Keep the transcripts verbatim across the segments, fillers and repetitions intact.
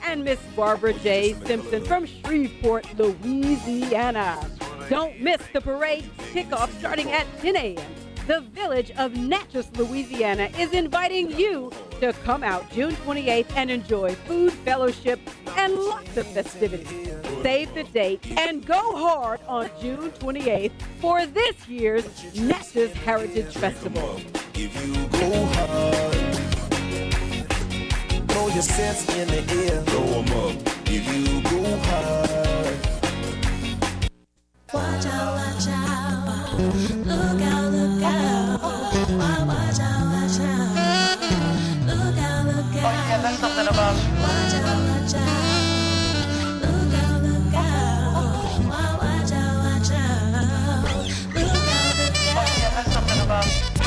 and Miss Barbara J. Simpson from Shreveport, Louisiana. Don't miss the parade kickoff starting at ten a.m. The Village of Natchez, Louisiana is inviting you to come out June twenty-eighth and enjoy food, fellowship, and lots of festivities. Save the date and go hard on June twenty-eighth for this year's Natchez Heritage Festival. If you go hard, throw your sense in the air. Throw 'em up. If you go hard. Watch out, watch out. Look out, look out. Watch out, watch out. Look out, look out. Oh yeah, that's something about. Watch out, watch out. Look out, look out. Watch out, watch out. Look out, look out. Oh yeah, that's something about.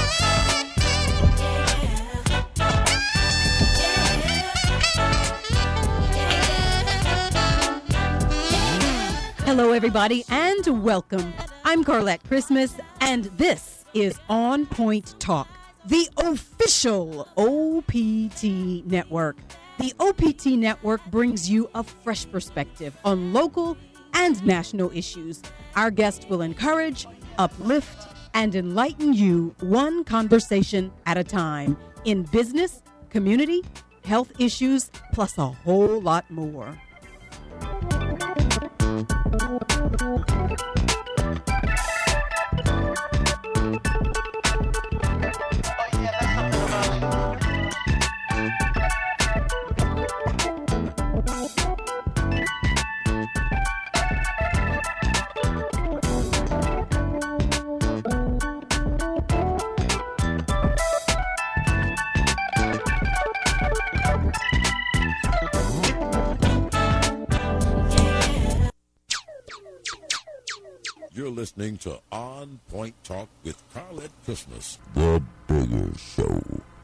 Hello, everybody, and welcome. I'm Carlette Christmas, and this is On Point Talk, the official O P T network. The O P T network brings you a fresh perspective on local and national issues. Our guests will encourage, uplift, and enlighten you one conversation at a time in business, community, health issues, plus a whole lot more. You're listening to On Point Talk with Carlette Christmas, the bigger show,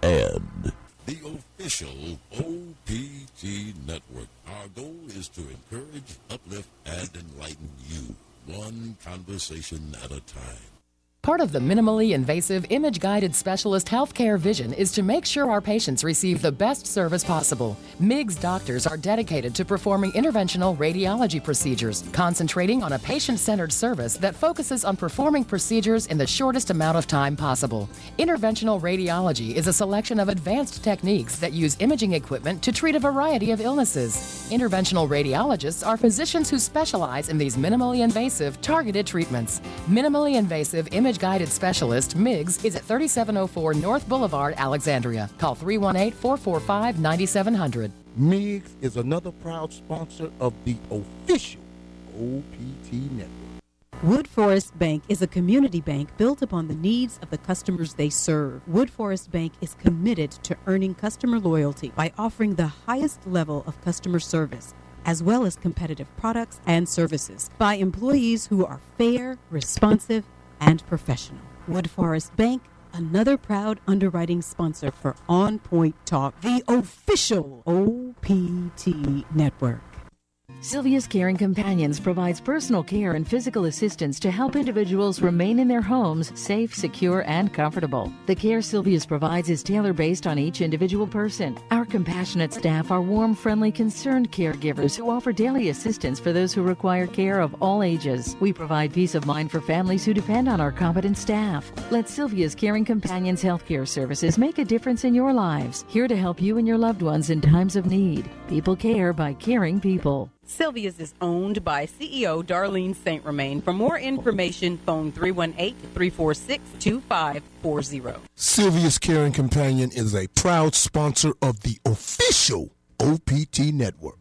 and the official O P T network. Our goal is to encourage, uplift, and enlighten you, one conversation at a time. Part of the minimally invasive image-guided specialist healthcare vision is to make sure our patients receive the best service possible. M I G's doctors are dedicated to performing interventional radiology procedures, concentrating on a patient-centered service that focuses on performing procedures in the shortest amount of time possible. Interventional radiology is a selection of advanced techniques that use imaging equipment to treat a variety of illnesses. Interventional radiologists are physicians who specialize in these minimally invasive, targeted treatments. Minimally invasive image Guided Specialist, M I Gs, is at thirty-seven oh four North Boulevard, Alexandria. Call three one eight, four four five, nine seven zero zero. M I Gs is another proud sponsor of the official O P T network. Wood Forest Bank is a community bank built upon the needs of the customers they serve. Wood Forest Bank is committed to earning customer loyalty by offering the highest level of customer service, as well as competitive products and services by employees who are fair, responsive, and professional. Wood Forest Bank, another proud underwriting sponsor for On Point Talk, the official O P T network. Sylvia's Caring Companions provides personal care and physical assistance to help individuals remain in their homes safe, secure, and comfortable. The care Sylvia's provides is tailor-based on each individual person. Our compassionate staff are warm, friendly, concerned caregivers who offer daily assistance for those who require care of all ages. We provide peace of mind for families who depend on our competent staff. Let Sylvia's Caring Companions healthcare services make a difference in your lives. Here to help you and your loved ones in times of need. People care by caring people. Sylvia's is owned by C E O Darlene Saint Romain. For more information, phone three one eight, three four six, two five four zero. Sylvia's Caring Companion is a proud sponsor of the official O P T network.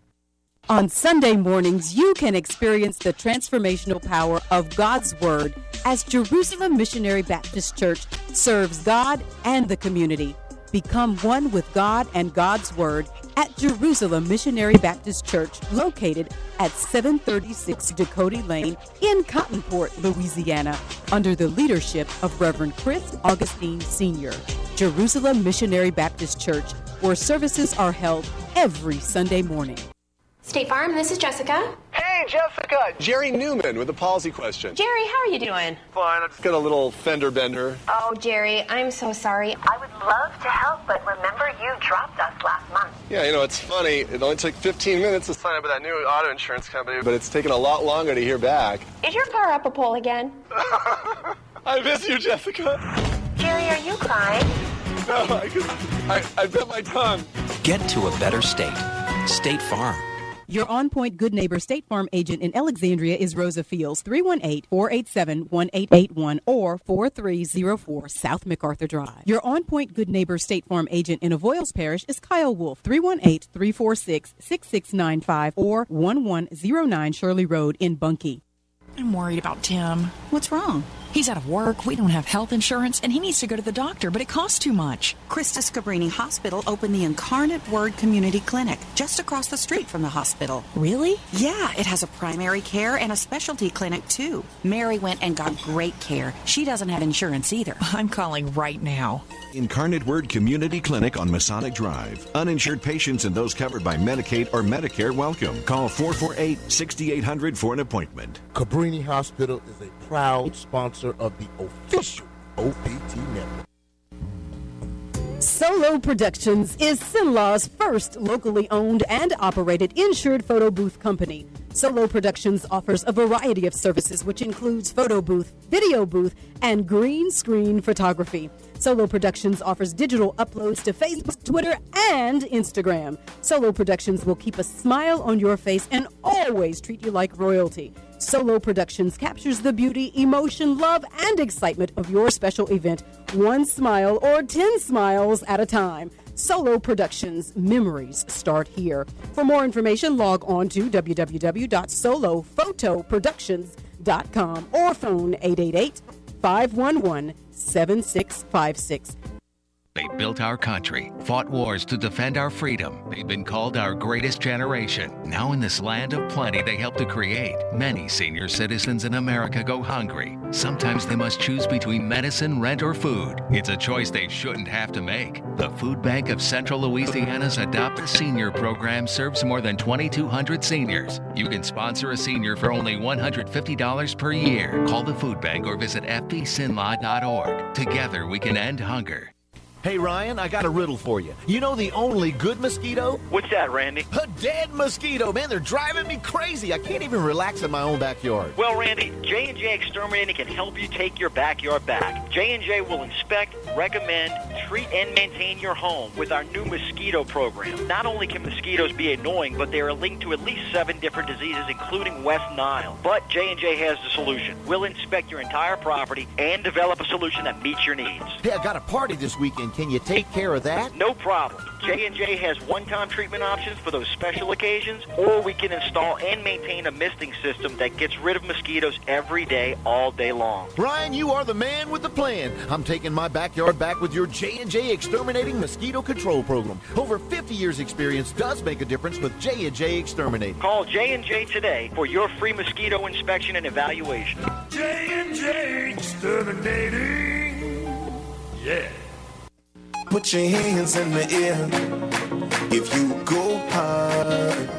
On Sunday mornings, you can experience the transformational power of God's Word as Jerusalem Missionary Baptist Church serves God and the community. Become one with God and God's Word at Jerusalem Missionary Baptist Church, located at seven thirty-six Dakota Lane in Cottonport, Louisiana, under the leadership of Reverend Chris Augustine Senior Jerusalem Missionary Baptist Church, where services are held every Sunday morning. State Farm, this is Jessica. Hey, Jessica. Jerry Newman with a policy question. Jerry, how are you doing? Fine, I just got a little fender bender. Oh, Jerry, I'm so sorry. I would love to help, but remember you dropped us last month. Yeah, you know, it's funny. It only took fifteen minutes to sign up with that new auto insurance company, but it's taken a lot longer to hear back. Is your car up a pole again? I miss you, Jessica. Jerry, are you crying? No, I, I, I bit my tongue. Get to a better state. State Farm. Your On Point Good Neighbor State Farm agent in Alexandria is Rosa Fields, three one eight, four eight seven, one eight eight one or four three zero four South MacArthur Drive. Your On Point Good Neighbor State Farm agent in Avoyles Parish is Kyle Wolf, three one eight, three four six, six six nine five or one one zero nine Shirley Road in Bunkie. I'm worried about Tim. What's wrong? He's out of work, we don't have health insurance, and he needs to go to the doctor, but it costs too much. Christus Cabrini Hospital opened the Incarnate Word Community Clinic just across the street from the hospital. Really? Yeah, it has a primary care and a specialty clinic, too. Mary went and got great care. She doesn't have insurance either. I'm calling right now. Incarnate Word Community Clinic on Masonic Drive. Uninsured patients and those covered by Medicaid or Medicare welcome. Call four four eight, six eight zero zero for an appointment. Cabrini Hospital is a proud sponsor of the official O P T network. Solo Productions is Sinlaw's first locally owned and operated insured photo booth company. Solo Productions offers a variety of services, which includes photo booth, video booth, and green screen photography. Solo Productions offers digital uploads to Facebook, Twitter, and Instagram. Solo Productions will keep a smile on your face and always treat you like royalty. Solo Productions captures the beauty, emotion, love, and excitement of your special event, one smile or ten smiles at a time. Solo Productions, memories start here. For more information, log on to w w w dot solo photo productions dot com or phone eight eight eight, five one one, seven six five six. They built our country, fought wars to defend our freedom. They've been called our greatest generation. Now in this land of plenty they help to create, many senior citizens in America go hungry. Sometimes they must choose between medicine, rent, or food. It's a choice they shouldn't have to make. The Food Bank of Central Louisiana's Adopt a Senior program serves more than twenty-two hundred seniors. You can sponsor a senior for only one hundred fifty dollars per year. Call the Food Bank or visit f b sinlaw dot org. Together we can end hunger. Hey, Ryan, I got a riddle for you. You know the only good mosquito? What's that, Randy? A dead mosquito. Man, they're driving me crazy. I can't even relax in my own backyard. Well, Randy, J and J Exterminating can help you take your backyard back. J and J will inspect, recommend, treat, and maintain your home with our new mosquito program. Not only can mosquitoes be annoying, but they are linked to at least seven different diseases, including West Nile. But J and J has the solution. We'll inspect your entire property and develop a solution that meets your needs. Hey, I got a party this weekend. Can you take care of that? No problem. J and J has one-time treatment options for those special occasions, or we can install and maintain a misting system that gets rid of mosquitoes every day, all day long. Ryan, you are the man with the plan. I'm taking my backyard back with your J and J Exterminating Mosquito Control Program. Over fifty years experience does make a difference with J and J Exterminating. Call J and J today for your free mosquito inspection and evaluation. J and J Exterminating. Yeah. Put your hands in the air if you go hard.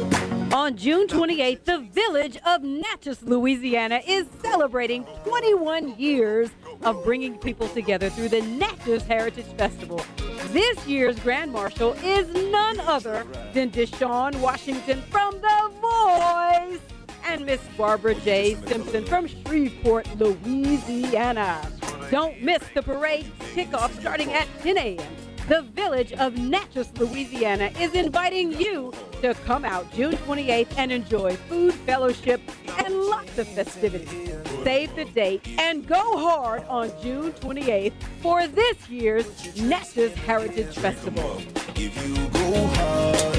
On June twenty-eighth, the village of Natchez, Louisiana is celebrating twenty-one years of bringing people together through the Natchez Heritage Festival. This year's Grand Marshal is none other than Deshaun Washington from The Voice and Miss Barbara J. Simpson from Shreveport, Louisiana. Don't miss the parade kickoff starting at ten a.m. The village of Natchez, Louisiana is inviting you to come out June twenty-eighth and enjoy food, fellowship, and lots of festivities. Save the date and go hard on June twenty-eighth for this year's Natchez Heritage Festival. If you go hard,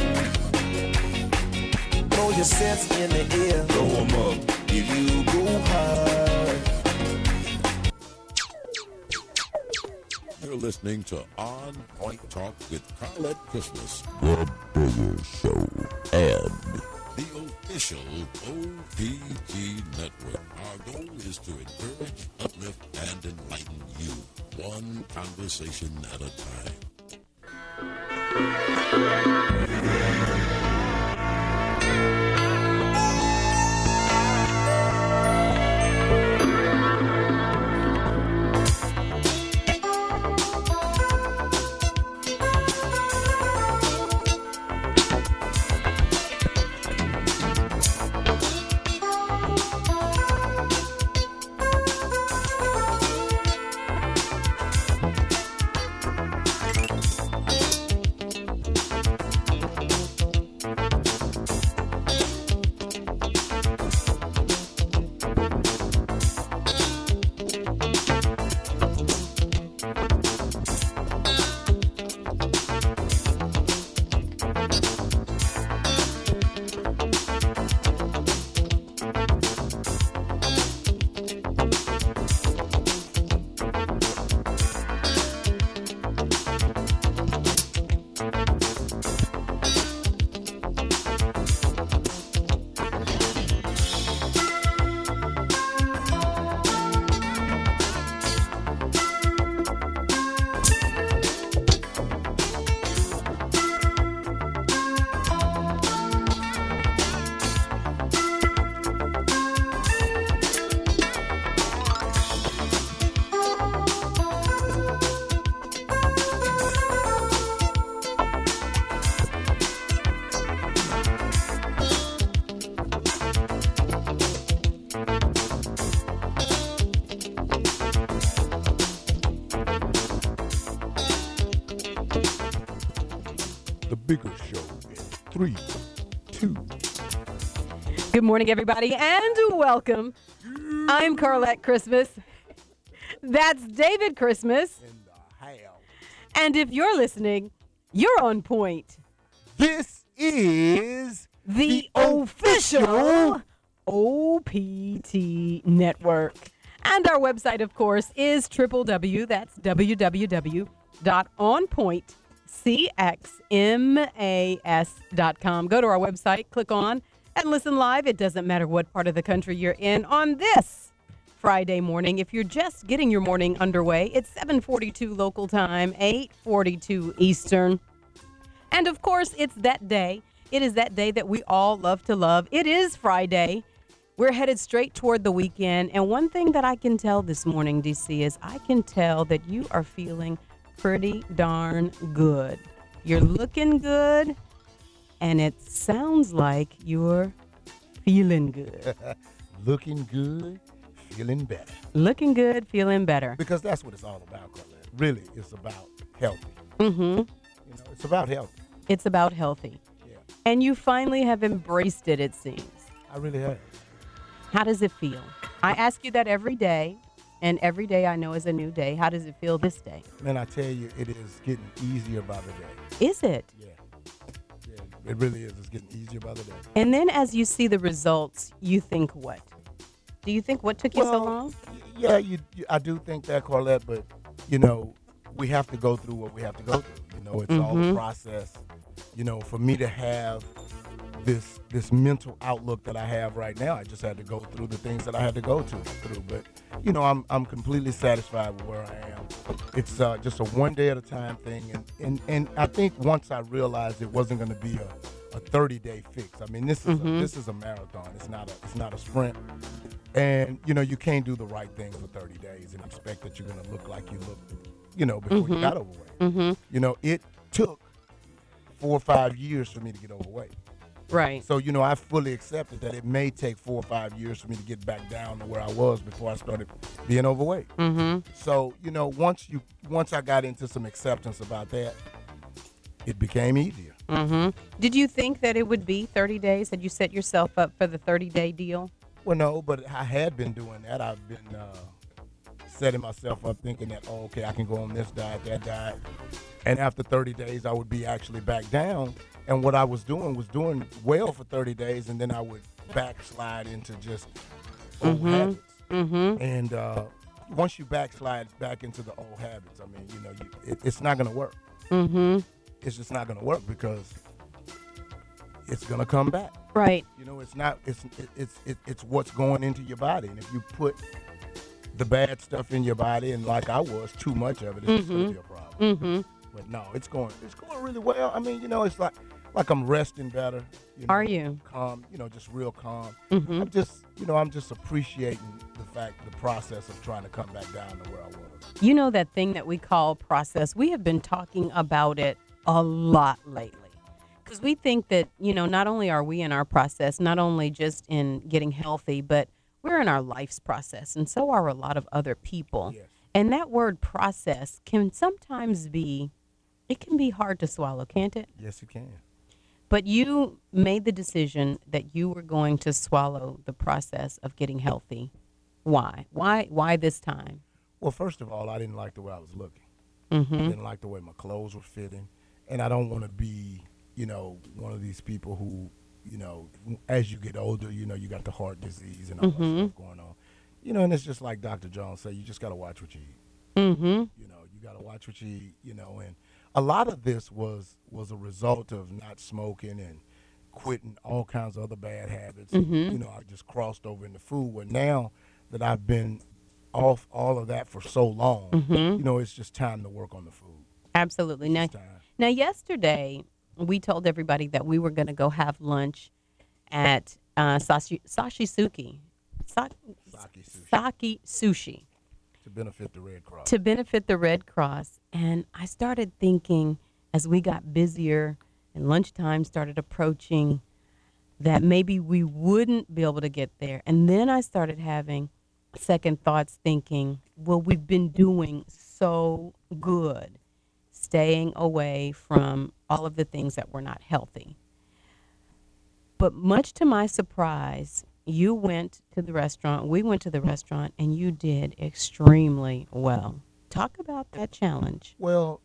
throw your sets in the air. Throw 'em up. If you go hard. You're listening to On Point Talk with Carlette Christmas, The Bigger Show, and the official O P T Network. Our goal is to encourage, uplift, and enlighten you, one conversation at a time. Bigger Show in three, two. Good morning, everybody, and welcome. I'm Carlette Christmas. That's David Christmas. And if you're listening, you're on point. This is the, the official O P T Network. And our website, of course, is w w w. That's w w w dot on point c x m a s dot com. Go to our website, click on, and listen live. It doesn't matter what part of the country you're in on this Friday morning. If you're just getting your morning underway, it's seven forty-two local time, eight forty-two Eastern. And of course, it's that day. It is that day that we all love to love. It is Friday. We're headed straight toward the weekend. And one thing that I can tell this morning, D C, is I can tell that you are feeling pretty darn good. You're looking good, and it sounds like you're feeling good. Looking good, feeling better. Looking good, feeling better. Because that's what it's all about, Colette. Really, it's about healthy. Mm-hmm. You know, it's about healthy. It's about healthy. Yeah. And you finally have embraced it, it seems. I really have. How does it feel? I ask you that every day, and every day I know is a new day. How does it feel this day? Man, I tell you, it is getting easier by the day. Is it? Yeah. Yeah, it really is. It's getting easier by the day. And then as you see the results, you think what? Do you think what took you well, so long? Yeah, you, you, I do think that, Carlette, but, you know, we have to go through what we have to go through. You know, it's mm-hmm. all a process. You know, for me to have this this mental outlook that I have right now, I just had to go through the things that I had to go to, through. But, you know, I'm I'm completely satisfied with where I am. It's uh, just a one day at a time thing. And, and, and I think once I realized it wasn't going to be a, a thirty-day fix. I mean, this is mm-hmm. a, this is a marathon. It's not a it's not a sprint. And, you know, you can't do the right thing for thirty days and expect that you're going to look like you looked, you know, before mm-hmm. you got overweight. Mm-hmm. You know, it took four or five years for me to get overweight. Right. So, you know, I fully accepted that it may take four or five years for me to get back down to where I was before I started being overweight. Mm-hmm. So, you know, once you once I got into some acceptance about that, it became easier. Mm-hmm. Did you think that it would be thirty days? Had you set yourself up for the thirty-day deal? Well, no, but I had been doing that. I've been uh, setting myself up thinking that, oh, okay, I can go on this diet, that diet. And after thirty days, I would be actually back down. And what I was doing was doing well for thirty days, and then I would backslide into just old mm-hmm. habits. Mm-hmm. And uh, once you backslide back into the old habits, I mean, you know, you, it, it's not going to work. Mm-hmm. It's just not going to work because it's going to come back. Right. You know, it's not. It's it, it's it, it's what's going into your body, and if you put the bad stuff in your body, and like I was, too much of it, it's mm-hmm. going to be a problem. Mm-hmm. But no, it's going it's going really well. I mean, you know, it's like like I'm resting better. You know, Are you? Calm, you know, just real calm. Mm-hmm. I'm just, you know, I'm just appreciating the fact, the process of trying to come back down to where I was. You know that thing that we call process? We have been talking about it a lot lately. Because we think that, you know, not only are we in our process, not only just in getting healthy, but we're in our life's process. And so are a lot of other people. Yes. And that word process can sometimes be, it can be hard to swallow, can't it? Yes, it can. But you made the decision that you were going to swallow the process of getting healthy. Why? Why Why this time? Well, first of all, I didn't like the way I was looking. Mm-hmm. I didn't like the way my clothes were fitting. And I don't want to be, you know, one of these people who, you know, as you get older, you know, you got the heart disease and all mm-hmm. that stuff going on. You know, and it's just like Doctor Jones said, you just got to watch what you eat. Mm-hmm. You know, you got to watch what you eat, you know, and a lot of this was was a result of not smoking and quitting all kinds of other bad habits. Mm-hmm. You know, I just crossed over into food. Where now that I've been off all of that for so long, mm-hmm. you know, it's just time to work on the food. Absolutely. Now, now, yesterday we told everybody that we were going to go have lunch at uh, Sashi, Sashi Suki. Sa- Saki sushi. Saki Sushi. To benefit the Red Cross. To benefit the Red Cross. And I started thinking as we got busier and lunchtime started approaching that maybe we wouldn't be able to get there. And then I started having second thoughts thinking, well, we've been doing so good staying away from all of the things that were not healthy. But much to my surprise, you went to the restaurant, we went to the restaurant, and you did extremely well. Talk about that challenge. Well,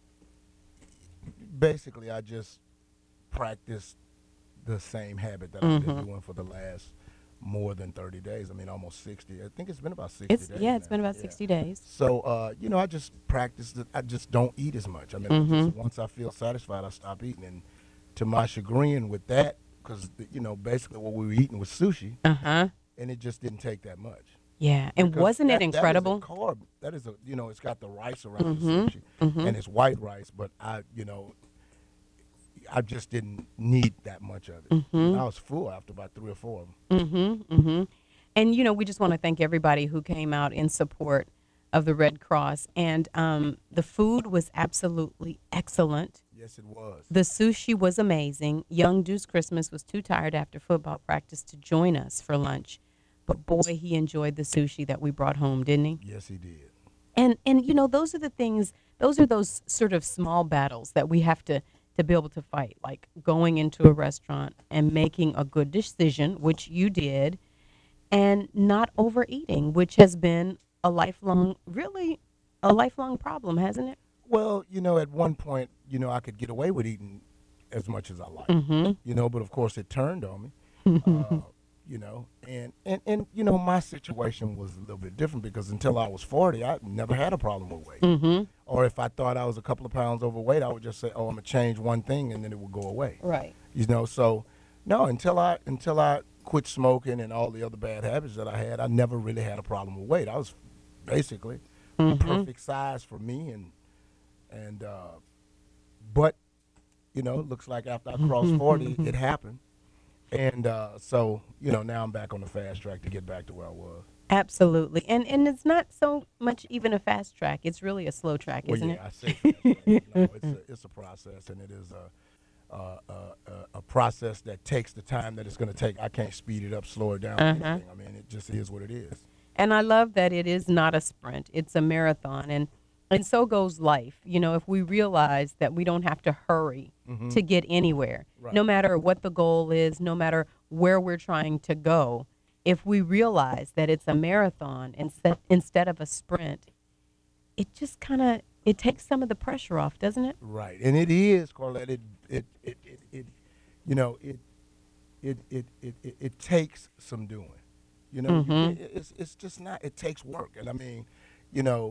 basically, I just practiced the same habit that I've been Mhm. doing for the last more than thirty days. I mean, almost sixty. I think it's been about sixty It's days. yeah, it's now. been about Yeah. sixty days. So, uh, you know, I just practiced it. I just don't eat as much. I mean, I Mhm. just, once I feel satisfied, I stop eating. And to my chagrin with that, because, you know, basically what we were eating was sushi. Uh-huh. And it just didn't take that much. Yeah, and Because wasn't it that- incredible? That is a carb. That is a, you know, it's got the rice around Mhm, the sushi. mhm. And it's white rice, but I, you know, I just didn't need that much of it. Mhm. I was full after about three or four of them. Mm-hmm, mm-hmm. And, you know, we just want to thank everybody who came out in support of the Red Cross. And um, the food was absolutely excellent. Yes, it was. The sushi was amazing. Young Deuce Christmas was too tired after football practice to join us for lunch. But, boy, he enjoyed the sushi that we brought home, didn't he? Yes, he did. And, and you know, those are the things, those are those sort of small battles that we have to, to be able to fight, like going into a restaurant and making a good decision, which you did, and not overeating, which has been a lifelong, really a lifelong problem, hasn't it? Well, you know, at one point, you know, I could get away with eating as much as I like, Mhm. you know, but of course it turned on me, uh, you know, and, and, and, you know, my situation was a little bit different because until I was forty, I never had a problem with weight. Mhm. Or if I thought I was a couple of pounds overweight, I would just say, oh, I'm going to change one thing and then it would go away. Right. You know, so no, until I, until I quit smoking and all the other bad habits that I had, I never really had a problem with weight. I was basically Mhm. perfect size for me, and and uh, but you know, it looks like after I crossed forty, it happened, and uh, so you know now I'm back on the fast track to get back to where I was. Absolutely. And and it's not so much even a fast track. It's really a slow track, Well, isn't yeah, it? I say fast track. No, it's a, it's a process, and it is a a, a, a process that takes the time that it's going to take. I can't speed it up, slow it down, or Uh-huh. anything. I mean, it just is what it is. And I love that it is not a sprint, it's a marathon. And and so goes life. You know, if we realize that we don't have to hurry Mhm. to get anywhere, Right. no matter what the goal is, no matter where we're trying to go, if we realize that it's a marathon instead instead of a sprint, it just kind of it takes some of the pressure off, doesn't it? Right, and it is, Carlette. It it it it, it you know it it, it it it it takes some doing. You know, you- Mhm. it, it's it's just not. It takes work, and I mean, you know,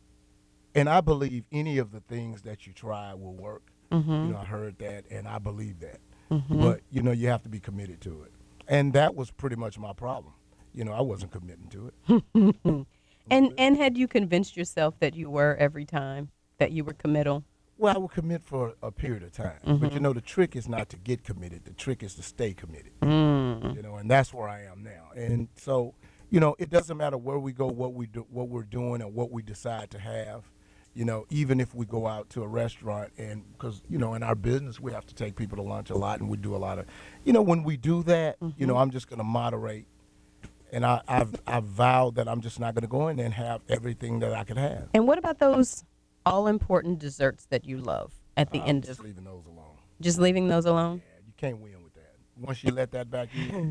and I believe any of the things that you try will work. Mhm. You know, I heard that, and I believe that. Mhm. But you know, you have to be committed to it, and that was pretty much my problem. You know, I wasn't committing to it. and and had you convinced yourself that you were every time that you were committal? Well, I would commit for a period of time. But you Mhm. know, the trick is not to get committed. The trick is to stay committed. Mm. You know, and that's where I am now. And so, you know, it doesn't matter where we go, what we do, what we're doing, and what we decide to have. You know, even if we go out to a restaurant, and because you know, in our business, we have to take people to lunch a lot, and we do a lot of, you know, when we do that, you know, Mhm. I'm just going to moderate. And I, I've I've vowed that I'm just not going to go in there and have everything that I could have. And what about those all important desserts that you love at the I'm end just of leaving those alone. just leaving those alone? Yeah, you can't win with that. Once you let that back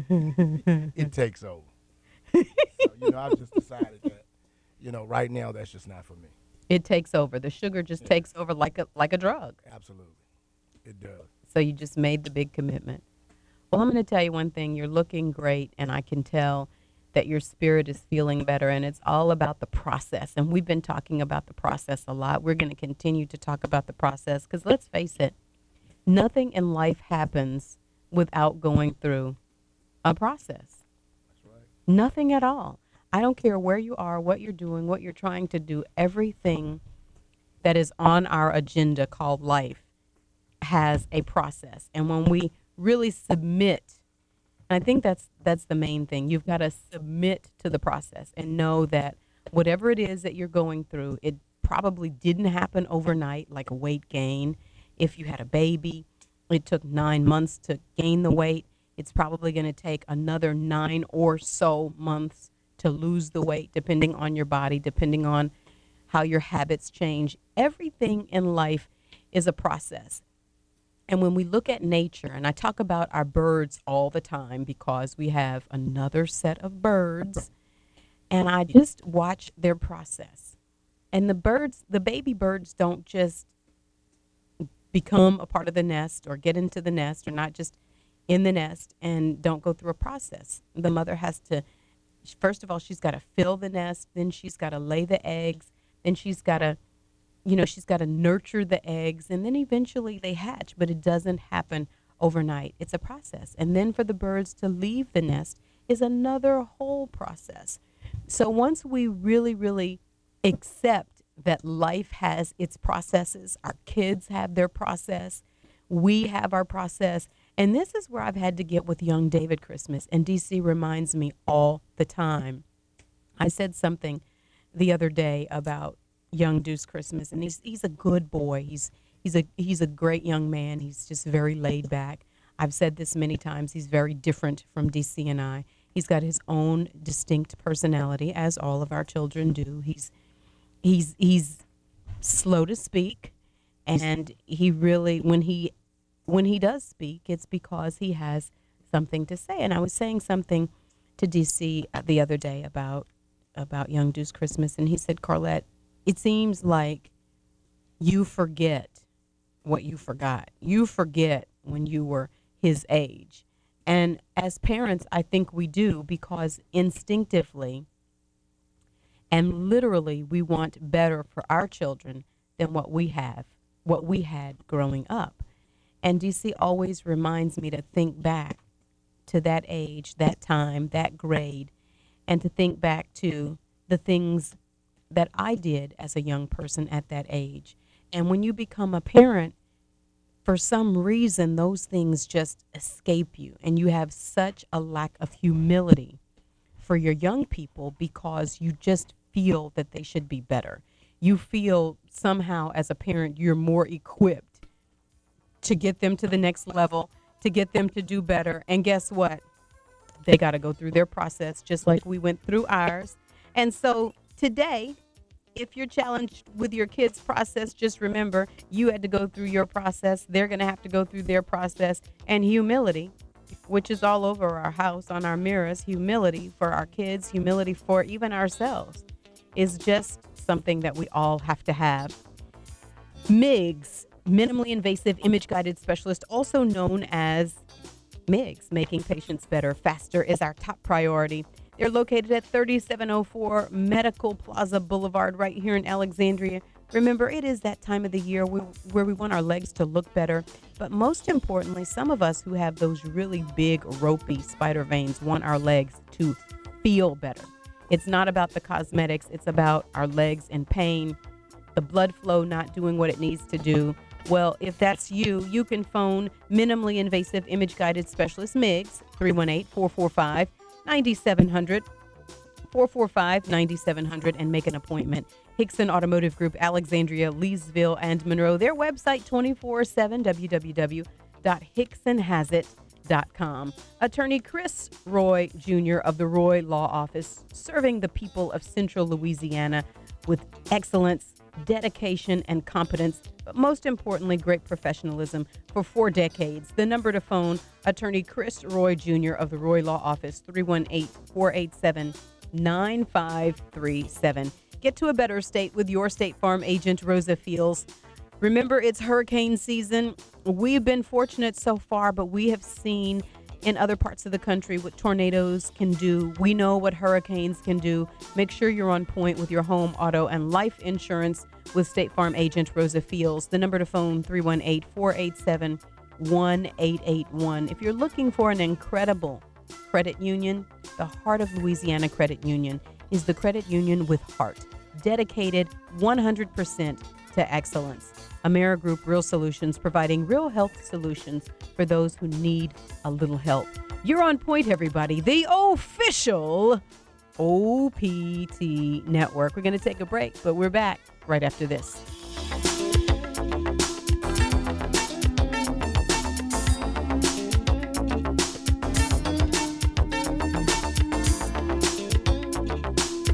in, it, it takes over. So, you know, I've just decided that, you know, right now that's just not for me. It takes over. The sugar just takes over like a like a drug. Absolutely. It does. So you just made the big commitment. Well, I'm going to tell you one thing. You're looking great, and I can tell that your spirit is feeling better, and it's all about the process. And we've been talking about the process a lot. We're going to continue to talk about the process because let's face it, nothing in life happens without going through a process. That's right. Nothing at all. I don't care where you are, what you're doing, what you're trying to do. Everything that is on our agenda called life has a process. And when we really submit, and I think that's that's the main thing, you've got to submit to the process and know that whatever it is that you're going through, it probably didn't happen overnight, like a weight gain. If you had a baby, it took nine months to gain the weight. It's probably going to take another nine or so months to lose the weight, depending on your body, depending on how your habits change. Everything in life is a process. And when we look at nature, and I talk about our birds all the time because we have another set of birds, and I just watch their process. And the birds, the baby birds don't just become a part of the nest or get into the nest, or not just in the nest and don't go through a process. The mother has to, first of all, she's got to fill the nest, then she's got to lay the eggs, then she's got to, you know, she's got to nurture the eggs, and then eventually they hatch, but it doesn't happen overnight. It's a process. And then for the birds to leave the nest is another whole process. So once we really, really accept that life has its processes, our kids have their process, we have our process, and this is where I've had to get with young David Christmas, and D C reminds me all the time. I said something the other day about young Deuce Christmas, and he's he's a good boy. He's he's a he's a great young man. He's just very laid back. I've said this many times. He's very different from D C and I. He's got his own distinct personality, as all of our children do. He's he's he's slow to speak, and he really when he when he does speak, it's because he has something to say. And I was saying something to D C the other day about about young Deuce Christmas, and he said, Carlette, it seems like you forget what you forgot. You forget when you were his age. And as parents, I think we do, because instinctively and literally we want better for our children than what we have, what we had growing up. And D C always reminds me to think back to that age, that time, that grade, and to think back to the things that I did as a young person at that age. And when you become a parent, for some reason, those things just escape you, and you have such a lack of humility for your young people because you just feel that they should be better. You feel somehow as a parent you're more equipped to get them to the next level, to get them to do better. And guess what? They got to go through their process just like we went through ours. And so today, if you're challenged with your kids' process, just remember you had to go through your process. They're going to have to go through their process. And humility, which is all over our house, on our mirrors, humility for our kids, humility for even ourselves, is just something that we all have to have. M I G S, minimally invasive image guided specialist, also known as M I G S, making patients better faster, is our top priority. They're located at thirty-seven oh four Medical Plaza Boulevard right here in Alexandria. Remember, it is that time of the year where, where we want our legs to look better. But most importantly, some of us who have those really big, ropey spider veins want our legs to feel better. It's not about the cosmetics. It's about our legs in pain, the blood flow not doing what it needs to do. Well, if that's you, you can phone minimally invasive image guided specialist M I G S, three one eight, four four five, nine seven zero zero, four four five, nine seven zero zero, and make an appointment. Hickson Automotive Group, Alexandria, Leesville, and Monroe. Their website, twenty-four seven, w w w dot hickson has it dot com. Attorney Chris Roy Junior of the Roy Law Office, serving the people of Central Louisiana with excellence, dedication, and competence, but most importantly, great professionalism for four decades. The number to phone, Attorney Chris Roy Junior of the Roy Law Office, three one eight, four eight seven, nine five three seven. Get to a better state with your State Farm agent, Rosa Fields. Remember, it's hurricane season. We've been fortunate so far, but we have seen in other parts of the country what tornadoes can do. We know what hurricanes can do. Make sure you're on point with your home, auto, and life insurance with State Farm agent Rosa Fields. The number to phone, three one eight, four eight seven, one eight eight one. If you're looking for an incredible credit union, the Heart of Louisiana Credit Union is the credit union with heart, dedicated one hundred percent to excellence. AmeriGroup Real Solutions, providing real health solutions for those who need a little help. You're on point, everybody. The official O P T Network. We're going to take a break, but we're back right after this.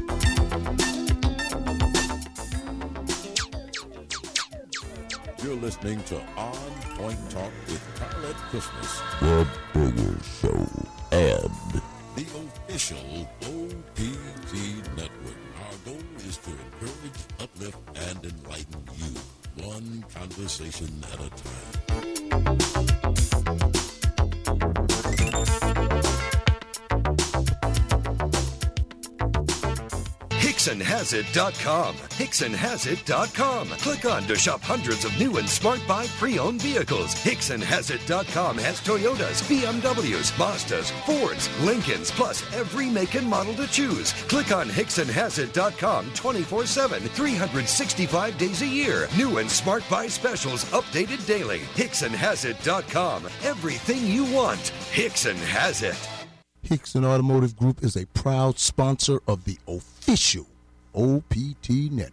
You're listening listening to On Point Talk with Carlette Christmas, the Bigger Show, and the official O P T Network. Our goal is to encourage, uplift, and enlighten you, one conversation at a time. Hickson Has It dot com. Hickson Has It dot com. Click on to shop hundreds of new and smart buy pre-owned vehicles. Hickson Has It dot com has Toyotas, B M Ws, Mazdas, Fords, Lincolns, plus every make and model to choose. Click on Hickson Has It dot com twenty-four seven, three hundred sixty-five days a year. New and smart buy specials updated daily. Hickson Has It dot com. Everything you want. Hickson has it. Hickson Automotive Group is a proud sponsor of the official O P T Network.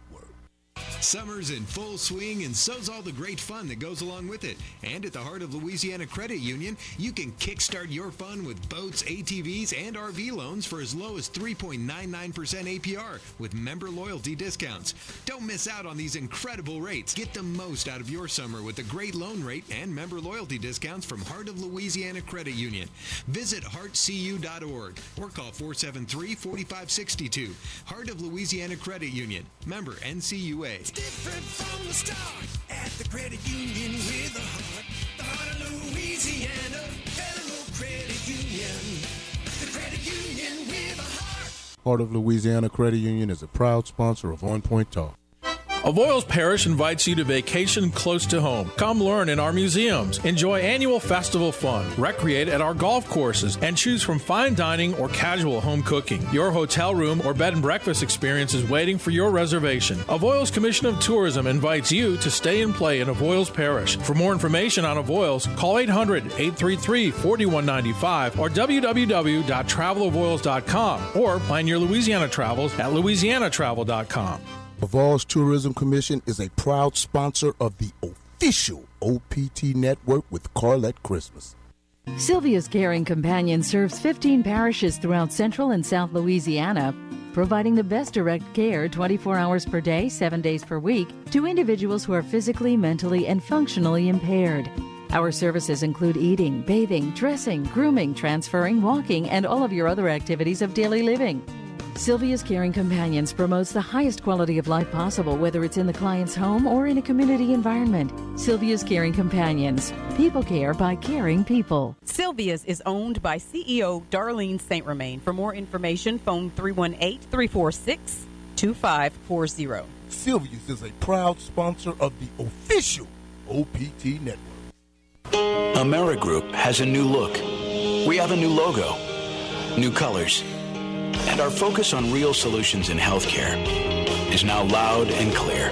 Summer's in full swing, and so's all the great fun that goes along with it. And at the Heart of Louisiana Credit Union, you can kickstart your fun with boats, A T Vs, and R V loans for as low as three point nine nine percent A P R with member loyalty discounts. Don't miss out on these incredible rates. Get the most out of your summer with a great loan rate and member loyalty discounts from Heart of Louisiana Credit Union. Visit heart c u dot org or call four seven three, four five six two. Heart of Louisiana Credit Union. Member N C U A. It's different from the start at the credit union with a heart. The Heart of Louisiana Federal Credit Union. The credit union with a heart. Heart of Louisiana Credit Union is a proud sponsor of On Point Talk. Avoyelles Parish invites you to vacation close to home. Come learn in our museums, enjoy annual festival fun, recreate at our golf courses, and choose from fine dining or casual home cooking. Your hotel room or bed and breakfast experience is waiting for your reservation. Avoyelles Commission of Tourism invites you to stay and play in Avoyelles Parish. For more information on Avoyelles, call eight hundred, eight three three, four one nine five or w w w dot travel avoyelles dot com or plan your Louisiana travels at louisiana travel dot com. Avoyelles Tourism Commission is a proud sponsor of the official O P T Network with Carlette Christmas. Sylvia's Caring Companion serves fifteen parishes throughout central and south Louisiana, providing the best direct care twenty-four hours per day, seven days per week to individuals who are physically, mentally, and functionally impaired. Our services include eating, bathing, dressing, grooming, transferring, walking, and all of your other activities of daily living. Sylvia's Caring Companions promotes the highest quality of life possible, whether it's in the client's home or in a community environment. Sylvia's Caring Companions. People care by caring people. Sylvia's is owned by C E O Darlene Saint Romain. For more information, phone three one eight, three four six, two five four zero. Sylvia's is a proud sponsor of the official O P T Network. Amerigroup has a new look. We have a new logo, new colors, and our focus on real solutions in healthcare is now loud and clear.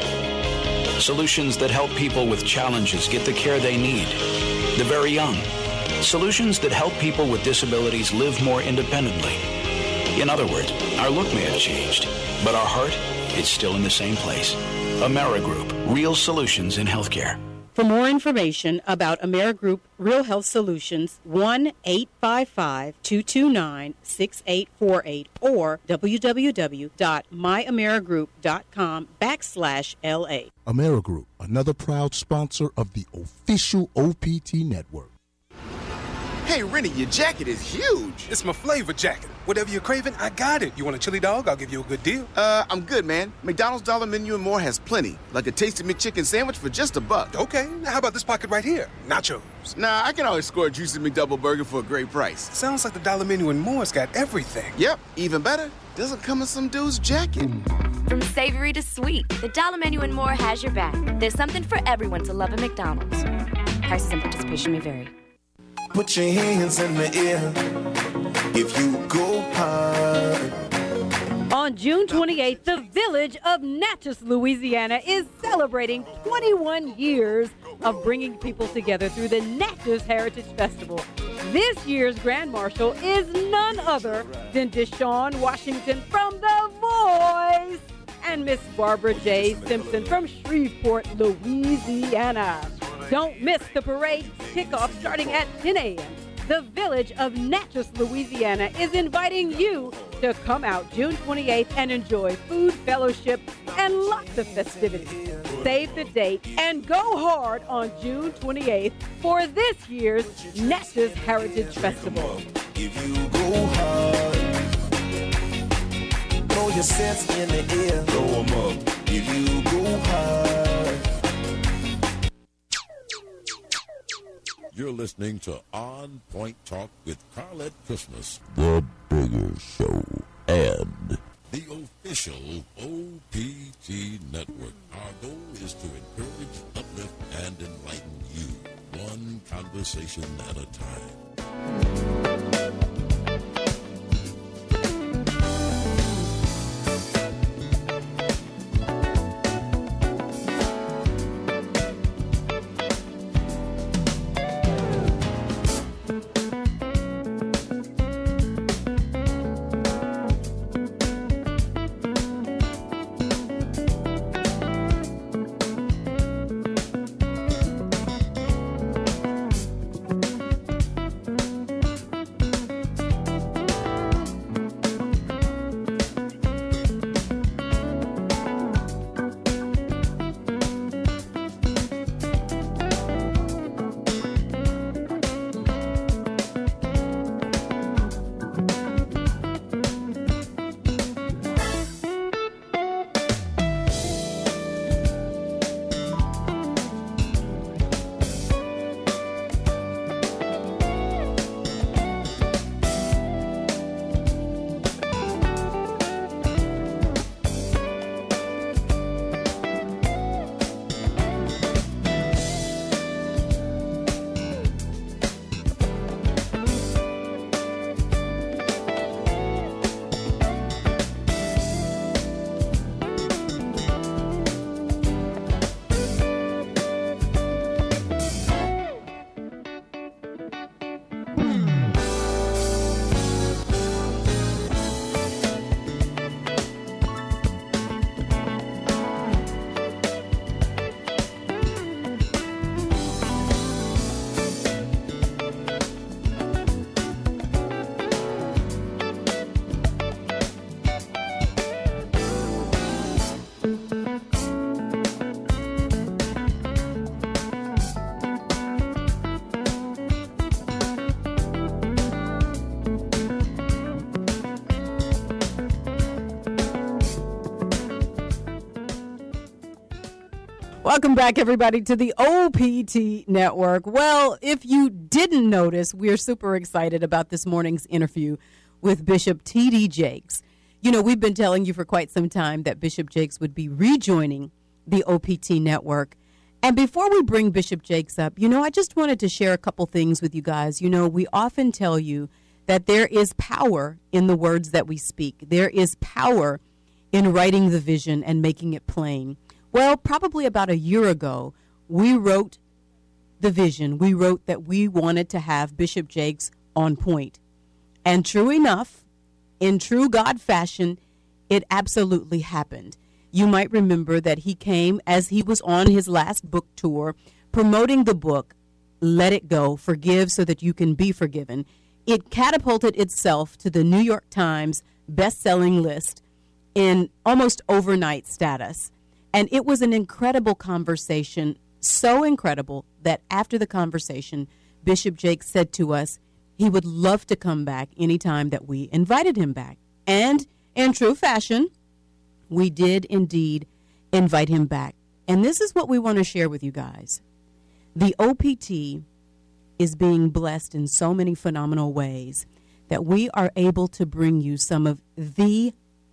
Solutions that help people with challenges get the care they need, the very young. Solutions that help people with disabilities live more independently. In other words, our look may have changed, but our heart is still in the same place. Amerigroup, real solutions in healthcare. For more information about Amerigroup Real Health Solutions, one eight five five, two two nine, six eight four eight or w w w dot my amerigroup dot com backslash L A. Amerigroup, another proud sponsor of the official O P T Network. Hey, Rennie, your jacket is huge. It's my flavor jacket. Whatever you're craving, I got it. You want a chili dog? I'll give you a good deal. Uh, I'm good, man. McDonald's Dollar Menu and more has plenty. Like a tasty McChicken sandwich for just a buck. Okay, now how about this pocket right here? Nachos. Nah, I can always score a juicy McDouble burger for a great price. Sounds like the Dollar Menu and more's got everything. Yep, even better. Doesn't come in some dude's jacket. From savory to sweet, the Dollar Menu and more has your back. There's something for everyone to love at McDonald's. Prices and participation may vary. Put your hands in the air if you go hard. On June twenty-eighth, the village of Natchez, Louisiana is celebrating twenty-one years of bringing people together through the Natchez Heritage Festival. This year's Grand Marshal is none other than Deshaun Washington from The Voice and Miss Barbara J. Simpson from Shreveport, Louisiana. Don't miss the parade kickoff starting at ten a.m. The village of Natchez, Louisiana is inviting you to come out June twenty-eighth and enjoy food, fellowship, and lots of festivities. save the date and go hard on June twenty-eighth for this year's Natchez Heritage Festival. If you go hard, throw your sets in the air. Throw 'em up. If you go hard. You're listening to On Point Talk with Carlette Christmas, The Bigger Show, and the official O P T Network. Our goal is to encourage, uplift, and enlighten you, one conversation at a time. Welcome back, everybody, to the O P T Network. Well, if you didn't notice, we're super excited about this morning's interview with Bishop T D Jakes. You know, we've been telling you for quite some time that Bishop Jakes would be rejoining the O P T Network. And before we bring Bishop Jakes up, you know, I just wanted to share a couple things with you guys. You know, we often tell you that there is power in the words that we speak. There is power in writing the vision and making it plain. Well, probably about a year ago, we wrote the vision. We wrote that we wanted to have Bishop Jakes on point. And true enough, in true God fashion, it absolutely happened. You might remember that he came as he was on his last book tour, promoting the book, Let It Go, Forgive So That You Can Be Forgiven. It catapulted itself to the New York Times best-selling list in almost overnight status. And it was an incredible conversation, so incredible that after the conversation, Bishop Jakes said to us he would love to come back anytime that we invited him back. And in true fashion, we did indeed invite him back. And this is what we want to share with you guys. The O P T is being blessed in so many phenomenal ways that we are able to bring you some of the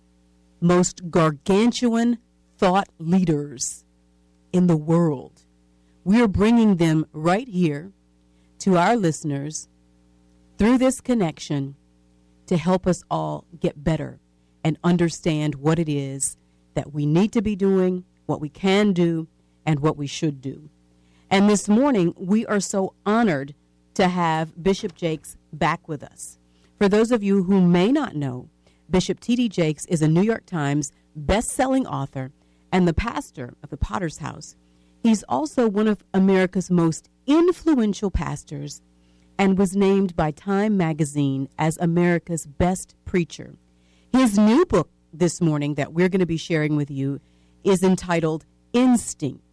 most gargantuan thought leaders in the world. We are bringing them right here to our listeners through this connection to help us all get better and understand what it is that we need to be doing, what we can do, and what we should do. And this morning, we are so honored to have Bishop Jakes back with us. For those of you who may not know, Bishop T D Jakes is a New York Times best-selling author and the pastor of the Potter's House. He's also one of America's most influential pastors and was named by Time magazine as America's best preacher. His new book this morning that we're going to be sharing with you is entitled Instinct.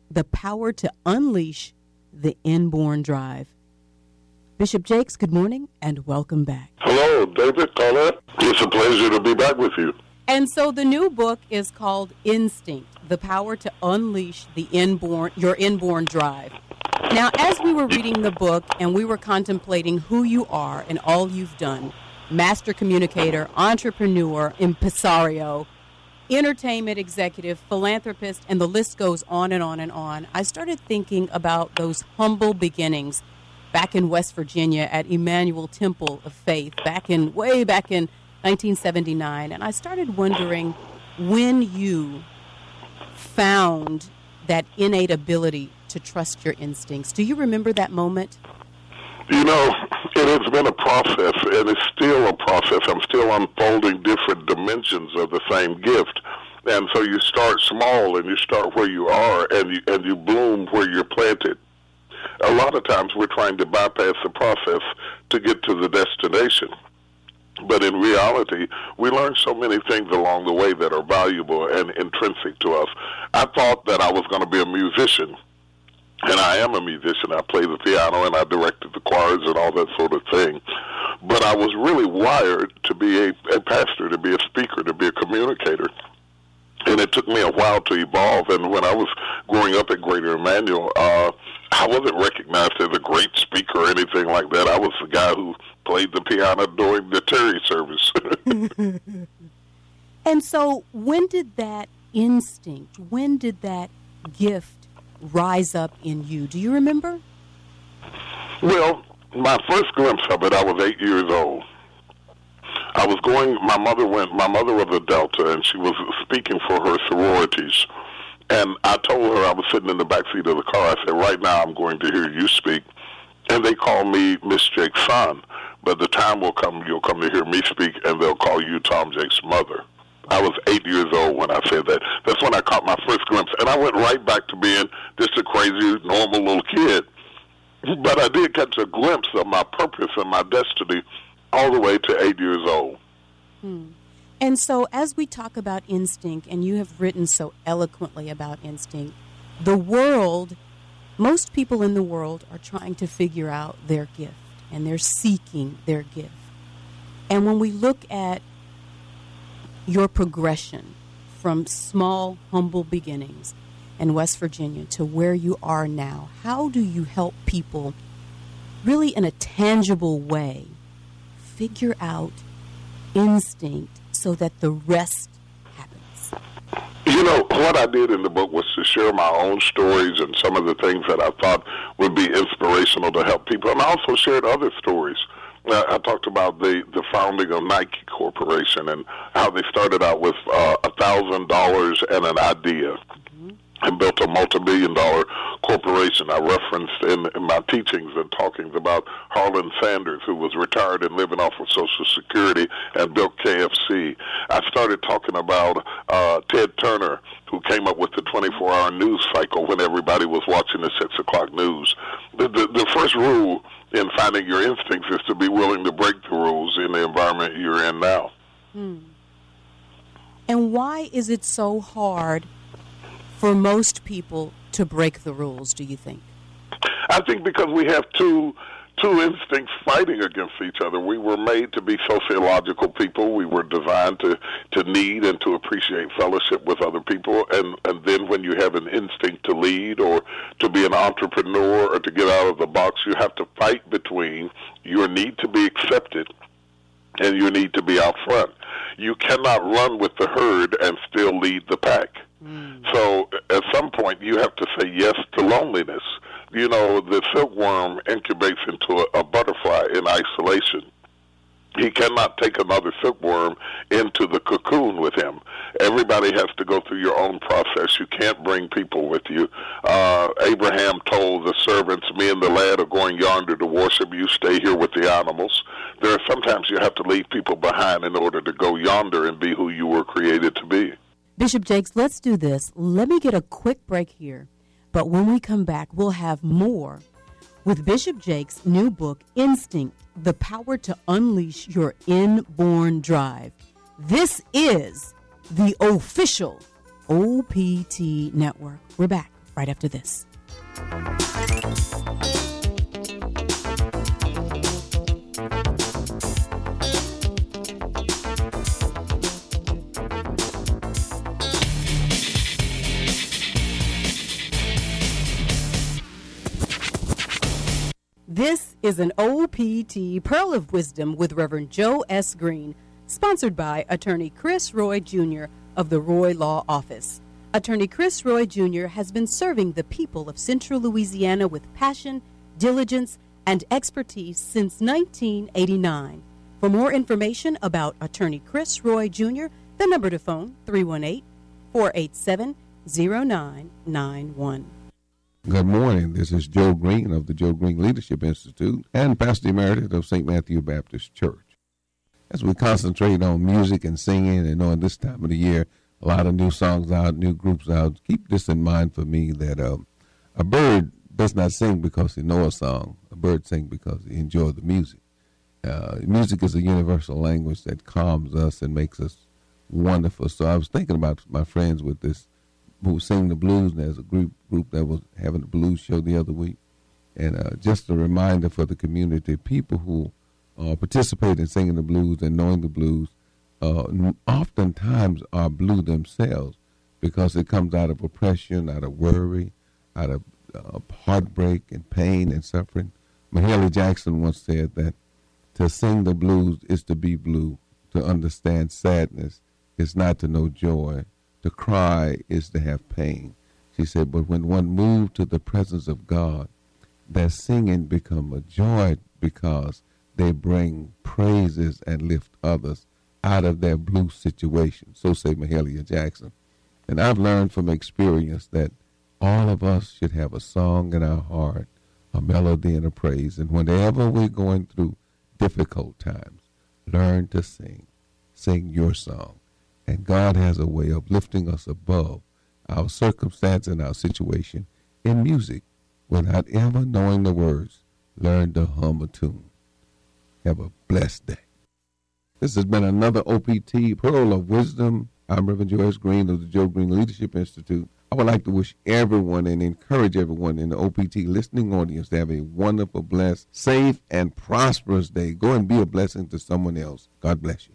The Power to Unleash the Inborn Drive. Bishop Jakes, good morning and welcome back. Hello, David, Colette. It's a pleasure to be back with you. And so the new book is called Instinct, The Power to Unleash the Inborn, Your Inborn Drive. Now, as we were reading the book and we were contemplating who you are and all you've done, master communicator, entrepreneur, impresario, entertainment executive, philanthropist, and the list goes on and on and on, I started thinking about those humble beginnings back in West Virginia at Emmanuel Temple of Faith, back in way back in nineteen seventy-nine, and I started wondering when you found that innate ability to trust your instincts. Do you remember that moment? You know, it has been a process, and it's still a process. I'm still unfolding different dimensions of the same gift. And so you start small, and you start where you are, and you, and you bloom where you're planted. A lot of times we're trying to bypass the process to get to the destination. But in reality, we learn so many things along the way that are valuable and intrinsic to us. I thought that I was going to be a musician. And I am a musician. I play the piano and I directed the choirs and all that sort of thing. But I was really wired to be a, a pastor, to be a speaker, to be a communicator. And it took me a while to evolve. And when I was growing up at Greater Emmanuel, uh, I wasn't recognized as a great speaker or anything like that. I was the guy who played the piano during the Terry service. And so when did that instinct, when did that gift rise up in you? Do you remember? Well, my first glimpse of it, I was eight years old. I was going, my mother went, my mother was a Delta, and she was speaking for her sororities. And I told her, I was sitting in the back seat of the car, I said, right now I'm going to hear you speak. And they call me Miss Jake's son. But the time will come, you'll come to hear me speak, and they'll call you Tom Jake's mother. I was eight years old when I said that. That's when I caught my first glimpse. And I went right back to being just a crazy, normal little kid. But I did catch a glimpse of my purpose and my destiny all the way to eight years old. Hmm. And so as we talk about instinct, and you have written so eloquently about instinct, the world, most people in the world are trying to figure out their gift, and they're seeking their gift. And when we look at your progression from small, humble beginnings in West Virginia to where you are now, how do you help people really in a tangible way figure out instinct so that the rest happens? You know, what I did in the book was to share my own stories and some of the things that I thought would be inspirational to help people. And I also shared other stories. Uh, I talked about the, the founding of Nike Corporation and how they started out with uh, one thousand dollars and an idea. Mm-hmm. And built a multi-billion dollar corporation. I referenced in, in my teachings and talkings about Harlan Sanders, who was retired and living off of Social Security and built K F C. I started talking about uh, Ted Turner, who came up with the twenty-four hour news cycle when everybody was watching the six o'clock news. The, the, the first rule in finding your instincts is to be willing to break the rules in the environment you're in now. Hmm. And why is it so hard for most people to break the rules, do you think? I think because we have two two instincts fighting against each other. We were made to be sociological people. We were designed to, to need and to appreciate fellowship with other people. And, and then when you have an instinct to lead or to be an entrepreneur or to get out of the box, you have to fight between your need to be accepted and your need to be out front. You cannot run with the herd and still lead the pack. Mm. So at some point you have to say yes to loneliness. You know, the silkworm incubates into a, a butterfly in isolation. He cannot take another silkworm into the cocoon with him. Everybody has to go through your own process. You can't bring people with you. Uh, Abraham told the servants, me and the lad are going yonder to worship. You stay here with the animals. There are sometimes you have to leave people behind in order to go yonder and be who you were created to be. Bishop Jakes, let's do this. Let me get a quick break here. But when we come back, we'll have more with Bishop Jakes' new book, Instinct, The Power to Unleash Your Inborn Drive. This is the official O P T Network. We're back. right after this. This is an O P T Pearl of Wisdom with Reverend Joe S. Green, sponsored by Attorney Chris Roy Junior of the Roy Law Office. Attorney Chris Roy Junior has been serving the people of Central Louisiana with passion, diligence, and expertise since nineteen eighty-nine. For more information about Attorney Chris Roy Junior, the number to phone, three one eight, four eight seven, zero nine nine one. Good morning. This is Joe Green of the Joe Green Leadership Institute and Pastor Emeritus of Saint Matthew Baptist Church. As we concentrate on music and singing, and on this time of the year, a lot of new songs out, new groups out, keep this in mind for me that uh, a bird does not sing because he knows a song. A bird sings because he enjoys the music. Uh, music is a universal language that calms us and makes us wonderful. So I was thinking about my friends with this who sing the blues, and there's a group group that was having a blues show the other week. And uh, just a reminder for the community, people who uh, participate in singing the blues and knowing the blues uh, oftentimes are blue themselves because it comes out of oppression, out of worry, out of uh, heartbreak and pain and suffering. Mahalia Jackson once said that to sing the blues is to be blue, to understand sadness is not to know joy, to cry is to have pain. She said, but when one moved to the presence of God, their singing become a joy because they bring praises and lift others out of their blue situation. So say Mahalia Jackson. And I've learned from experience that all of us should have a song in our heart, a melody and a praise. And whenever we're going through difficult times, learn to sing. Sing your song. And God has a way of lifting us above our circumstance and our situation in music without ever knowing the words. Learn to hum a tune. Have a blessed day. This has been another O P T Pearl of Wisdom. I'm Reverend Joe S. Green of the Joe Green Leadership Institute. I would like to wish everyone and encourage everyone in the O P T listening audience to have a wonderful, blessed, safe, and prosperous day. Go and be a blessing to someone else. God bless you.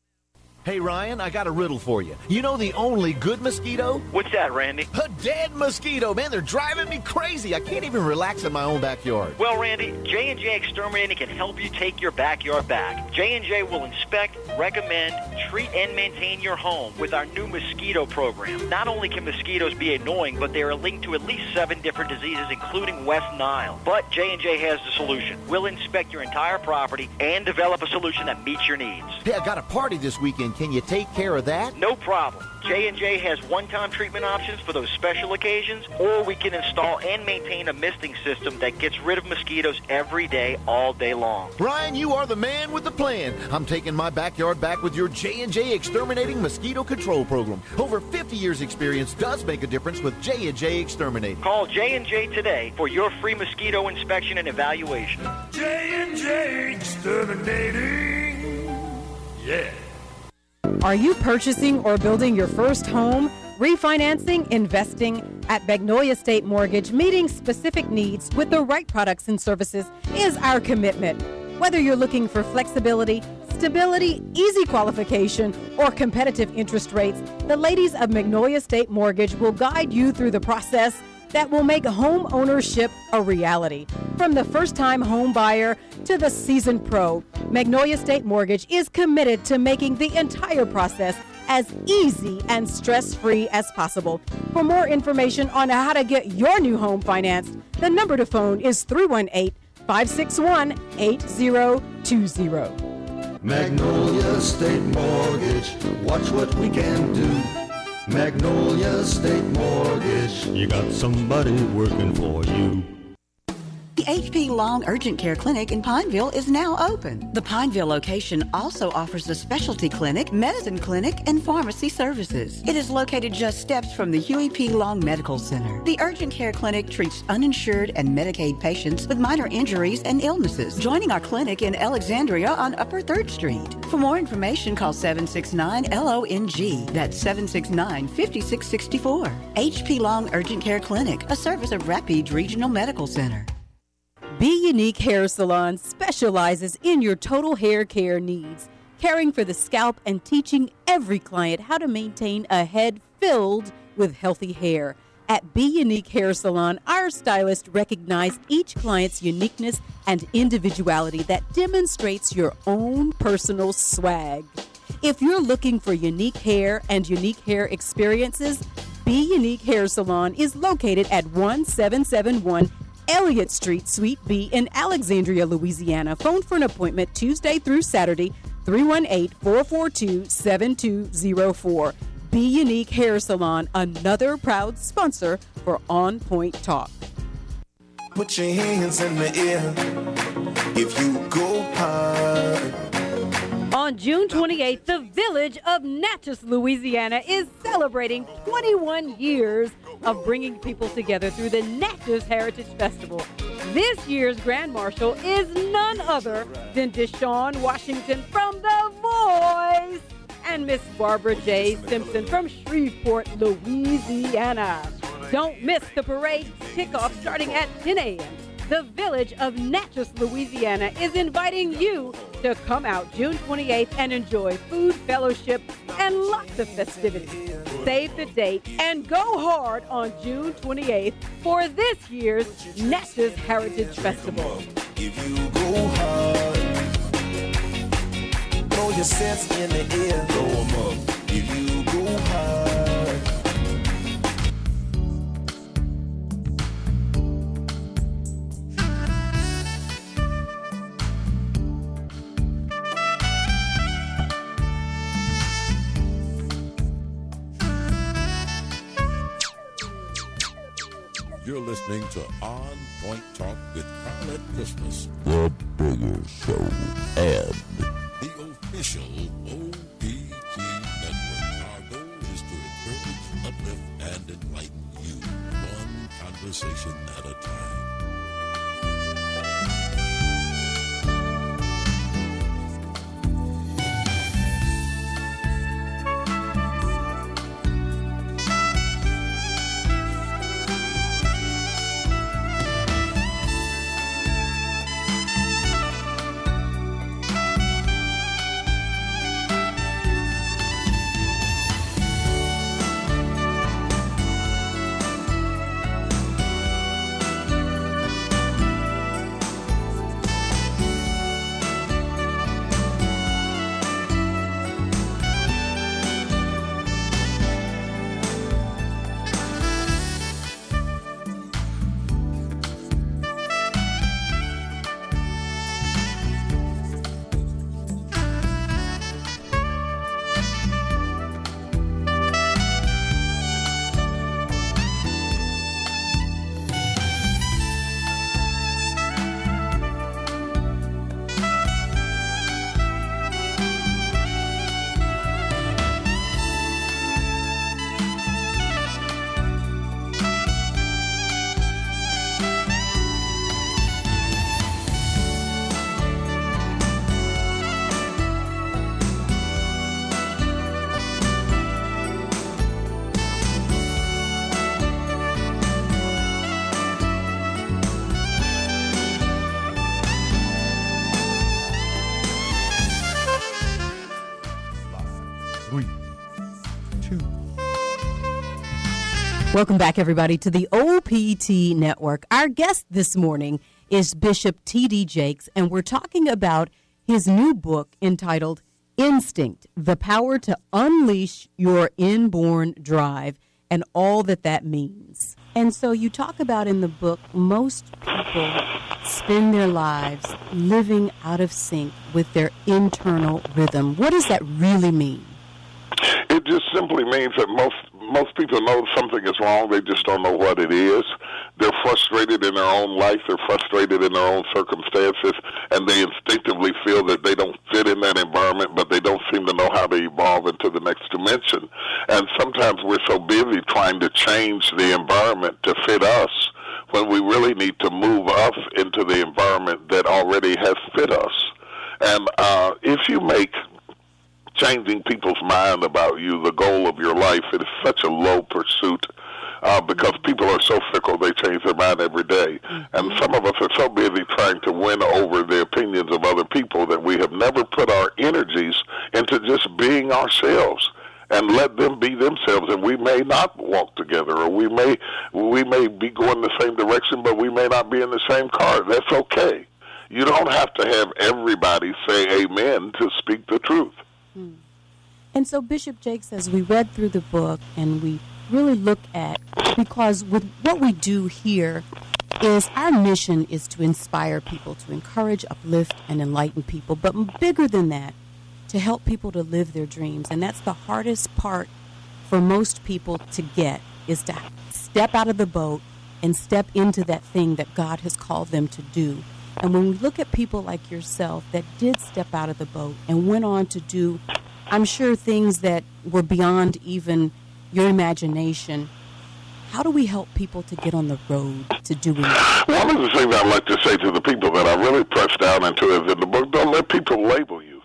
Hey, Ryan, I got a riddle for you. You know the only good mosquito? What's that, Randy? A dead mosquito. Man, they're driving me crazy. I can't even relax in my own backyard. Well, Randy, J and J Exterminating can help you take your backyard back. J and J will inspect, recommend, treat, and maintain your home with our new mosquito program. Not only can mosquitoes be annoying, but they are linked to at least seven different diseases, including West Nile. But J and J has the solution. We'll inspect your entire property and develop a solution that meets your needs. Hey, I got a party this weekend. Can you take care of that? No problem. J and J has one-time treatment options for those special occasions, or we can install and maintain a misting system that gets rid of mosquitoes every day, all day long. Ryan, you are the man with the plan. I'm taking my backyard back with your J and J Exterminating Mosquito Control Program. Over fifty years experience does make a difference with J and J Exterminating. Call J and J today for your free mosquito inspection and evaluation. J and J Exterminating. Yeah. Are you purchasing or building your first home, refinancing, investing? At Magnolia State Mortgage, meeting specific needs with the right products and services is our commitment. Whether you're looking for flexibility, stability, easy qualification, or competitive interest rates, the ladies of Magnolia State Mortgage will guide you through the process that will make home ownership a reality. From the first-time home buyer to the seasoned pro, Magnolia State Mortgage is committed to making the entire process as easy and stress-free as possible. For more information on how to get your new home financed, the number to phone is three one eight, five six one, eight zero two zero. Magnolia State Mortgage, watch what we can do. Magnolia State Mortgage, you got somebody working for you. The H P Long Urgent Care Clinic in Pineville is now open. The Pineville location also offers a specialty clinic, medicine clinic, and pharmacy services. It is located just steps from the Huey P. Long Medical Center. The Urgent Care Clinic treats uninsured and Medicaid patients with minor injuries and illnesses. Joining our clinic in Alexandria on Upper third Street. For more information, call seven six nine L O N G. That's seven six nine, five six six four. H P Long Urgent Care Clinic, a service of Rapid Regional Medical Center. Be Unique Hair Salon specializes in your total hair care needs, caring for the scalp and teaching every client how to maintain a head filled with healthy hair. At Be Unique Hair Salon, our stylists recognize each client's uniqueness and individuality that demonstrates your own personal swag. If you're looking for unique hair and unique hair experiences, Be Unique Hair Salon is located at one seven seven one Elliott Street, Suite B in Alexandria, Louisiana. Phone for an appointment Tuesday through Saturday, three one eight, four four two, seven two zero four. Be Unique Hair Salon, another proud sponsor for On Point Talk. Put your hands in the air if you go hard. On June twenty-eighth, the village of Natchez, Louisiana is celebrating twenty-one years of bringing people together through the Natchez Heritage Festival. This year's Grand Marshal is none other than Deshaun Washington from The Voice and Miss Barbara J. Simpson from Shreveport, Louisiana. Don't miss the parade kickoff starting at ten a.m. The village of Natchez, Louisiana is inviting you to come out June twenty-eighth and enjoy food, fellowship, and lots of festivities. Save the date and go hard on June twenty-eighth for this year's Natchez Heritage Festival. If you go hard, throw your sets in the air. Throw 'em up. If you go hard. You're listening to On Point Talk with Carlette Christmas, the Bigger Show, and the official O P T Network. Our goal is to encourage, uplift, and enlighten you, one conversation at a time. Welcome back, everybody, to the O P T Network. Our guest this morning is Bishop T D Jakes, and we're talking about his new book entitled Instinct, The Power to Unleash Your Inborn Drive and All That That Means. And so you talk about in the book, most people spend their lives living out of sync with their internal rhythm. What does that really mean? It just simply means that most most people know something is wrong. They just don't know what it is. They're frustrated in their own life. They're frustrated in their own circumstances, and they instinctively feel that they don't fit in that environment, but they don't seem to know how to evolve into the next dimension. And sometimes we're so busy trying to change the environment to fit us when we really need to move us into the environment that already has fit us. And uh, if you make changing people's mind about you the goal of your life, it is such a low pursuit uh, because people are so fickle, they change their mind every day. And some of us are so busy trying to win over the opinions of other people that we have never put our energies into just being ourselves and let them be themselves. And we may not walk together, or we may we may be going the same direction, but we may not be in the same car. That's okay. You don't have to have everybody say amen to speak the truth. Hmm. And so, Bishop Jakes, as we read through the book and we really look at, because with what we do here is our mission is to inspire people, to encourage, uplift, and enlighten people. But bigger than that, to help people to live their dreams. And that's the hardest part for most people to get, is to step out of the boat and step into that thing that God has called them to do. And when we look at people like yourself that did step out of the boat and went on to do, I'm sure, things that were beyond even your imagination, how do we help people to get on the road to doing that? One of the things I'd like to say to the people that I really press down into is in the book, don't let people label you.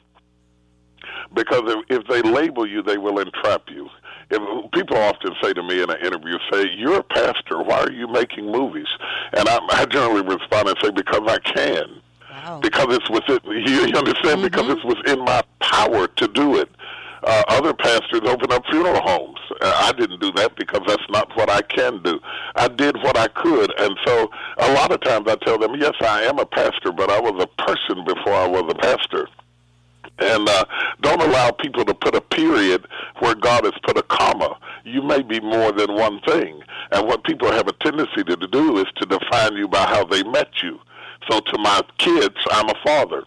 Because if, if they label you, they will entrap you. If, people often say to me in an interview, say, you're a pastor, why are you making movies? And I, I generally respond and say, because I can. Wow. Because it's within, you, you understand, mm-hmm. because it's within my power to do it. Uh, other pastors open up funeral homes. Uh, I didn't do that because that's not what I can do. I did what I could. And so a lot of times I tell them, yes, I am a pastor, but I was a person before I was a pastor. And uh, don't allow people to put a period where God has put a comma. You may be more than one thing. And what people have a tendency to do is to define you by how they met you. So to my kids, I'm a father.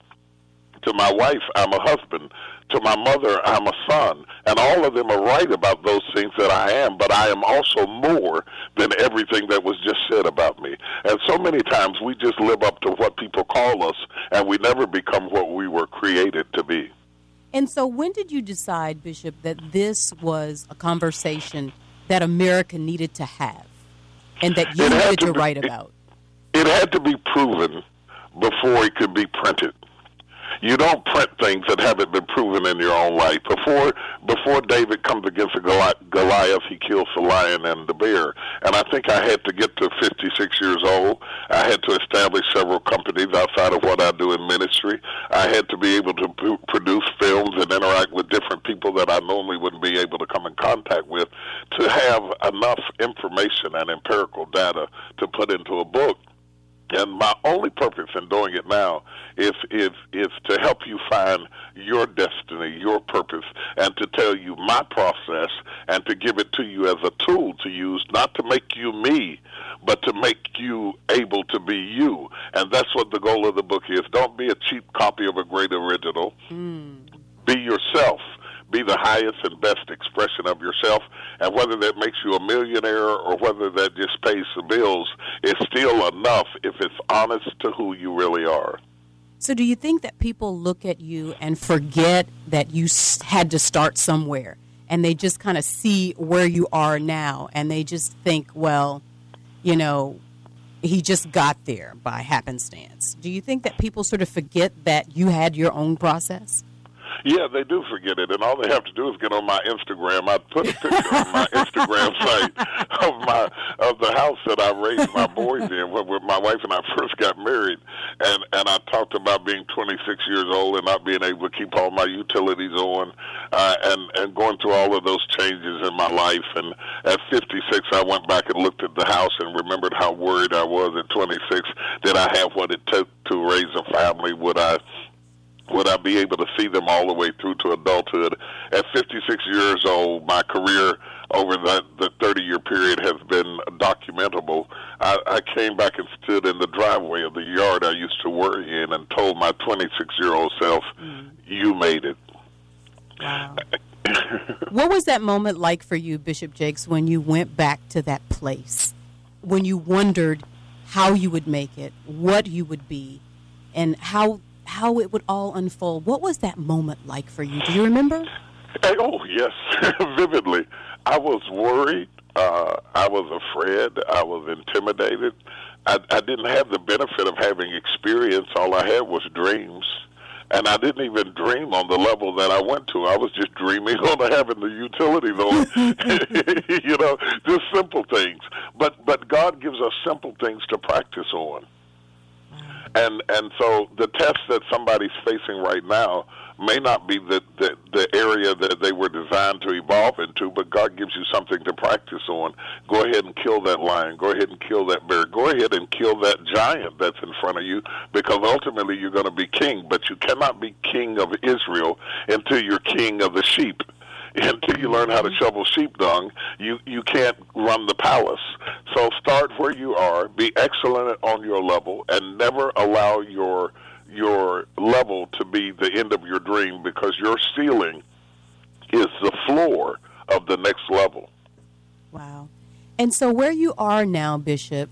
To my wife, I'm a husband. To my mother, I'm a son. And all of them are right about those things that I am, but I am also more than everything that was just said about me. And so many times we just live up to what people call us, and we never become what we were created to be. And so when did you decide, Bishop, that this was a conversation that America needed to have and that you needed to, to be, write about? It, it had to be proven before it could be printed. You don't print things that haven't been proven in your own life. Before before David comes against a Goliath, he kills the lion and the bear. And I think I had to get to fifty-six years old. I had to establish several companies outside of what I do in ministry. I had to be able to p- produce films and interact with different people that I normally wouldn't be able to come in contact with, to have enough information and empirical data to put into a book. And my only purpose in doing it now is, is is to help you find your destiny, your purpose, and to tell you my process and to give it to you as a tool to use, not to make you me, but to make you able to be you. And that's what the goal of the book is. Don't be a cheap copy of a great original. Mm. Be yourself. Be the highest and best expression of yourself, and whether that makes you a millionaire or whether that just pays the bills, it's still enough if it's honest to who you really are. So do you think that people look at you and forget that you had to start somewhere, and they just kind of see where you are now, and they just think, well, you know, he just got there by happenstance? Do you think that people sort of forget that you had your own process? Yeah, they do forget it, and all they have to do is get on my Instagram. I put a picture on my Instagram site of my of the house that I raised my boys in when, when my wife and I first got married, and and I talked about being twenty-six years old and not being able to keep all my utilities on, uh, and and going through all of those changes in my life. And at fifty-six, I went back and looked at the house and remembered how worried I was at twenty-six. Did I have what it took to raise a family? Would I Would I be able to see them all the way through to adulthood? At fifty-six years old, my career over the, the thirty-year period has been documentable. I, I came back and stood in the driveway of the yard I used to work in and told my twenty-six-year-old self, mm. you made it. Wow. What was that moment like for you, Bishop Jakes, when you went back to that place, when you wondered how you would make it, what you would be, and how how it would all unfold? What was that moment like for you? Do you remember? Hey, oh, yes, vividly. I was worried. Uh, I was afraid. I was intimidated. I, I didn't have the benefit of having experience. All I had was dreams. And I didn't even dream on the level that I went to. I was just dreaming on having the utilities on, you know, just simple things. But but God gives us simple things to practice on. And and so the test that somebody's facing right now may not be the, the, the area that they were designed to evolve into, but God gives you something to practice on. Go ahead and kill that lion. Go ahead and kill that bear. Go ahead and kill that giant that's in front of you, because ultimately you're going to be king, but you cannot be king of Israel until you're king of the sheep. Until you learn how to shovel sheep dung, you, you can't run the palace. So start where you are, be excellent on your level, and never allow your your level to be the end of your dream, because your ceiling is the floor of the next level. Wow. And so where you are now, Bishop,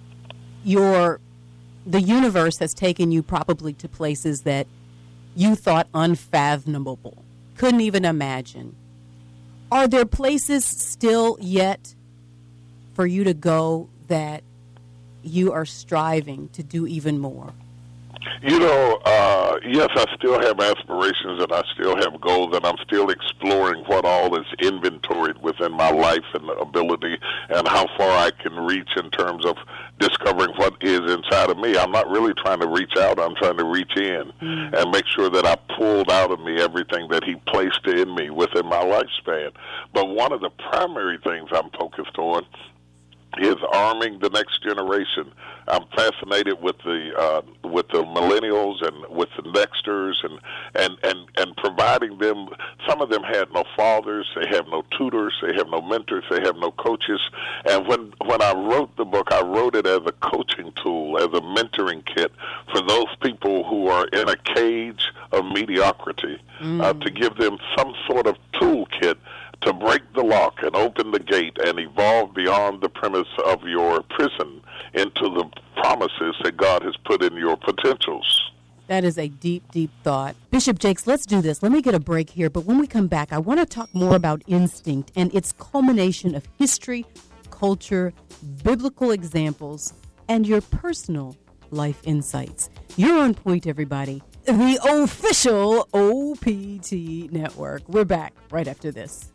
your the universe has taken you probably to places that you thought unfathomable, couldn't even imagine. Are there places still yet for you to go that you are striving to do even more? You know, uh, yes, I still have aspirations and I still have goals, and I'm still exploring what all is inventoried within my life and ability, and how far I can reach in terms of discovering what is inside of me. I'm not really trying to reach out. I'm trying to reach in mm. and make sure that I pulled out of me everything that he placed in me within my lifespan. But one of the primary things I'm focused on is arming the next generation. I'm fascinated with the uh, with the millennials and with the nexters, and, and, and, and providing them. Some of them had no fathers, they have no tutors, they have no mentors, they have no coaches. And when when I wrote the book, I wrote it as a coaching tool, as a mentoring kit for those people who are in a cage of mediocrity, mm. uh, to give them some sort of toolkit to break the lock and open the gate and evolve beyond the premise of your prison into the promises that God has put in your potentials. That is a deep, deep thought. Bishop Jakes, let's do this. Let me get a break here, but when we come back, I want to talk more about instinct and its culmination of history, culture, biblical examples, and your personal life insights. You're on point, everybody. The official O P T Network. We're back right after this.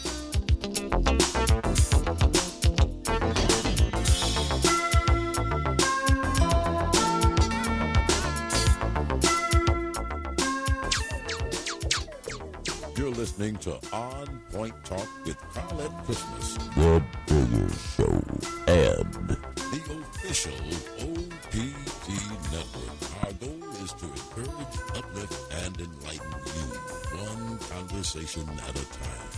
You're listening to On Point Talk with Carlette Christmas, the Bigger Show, and the official O P T Network. Our goal is to encourage, uplift, and enlighten you, one conversation at a time.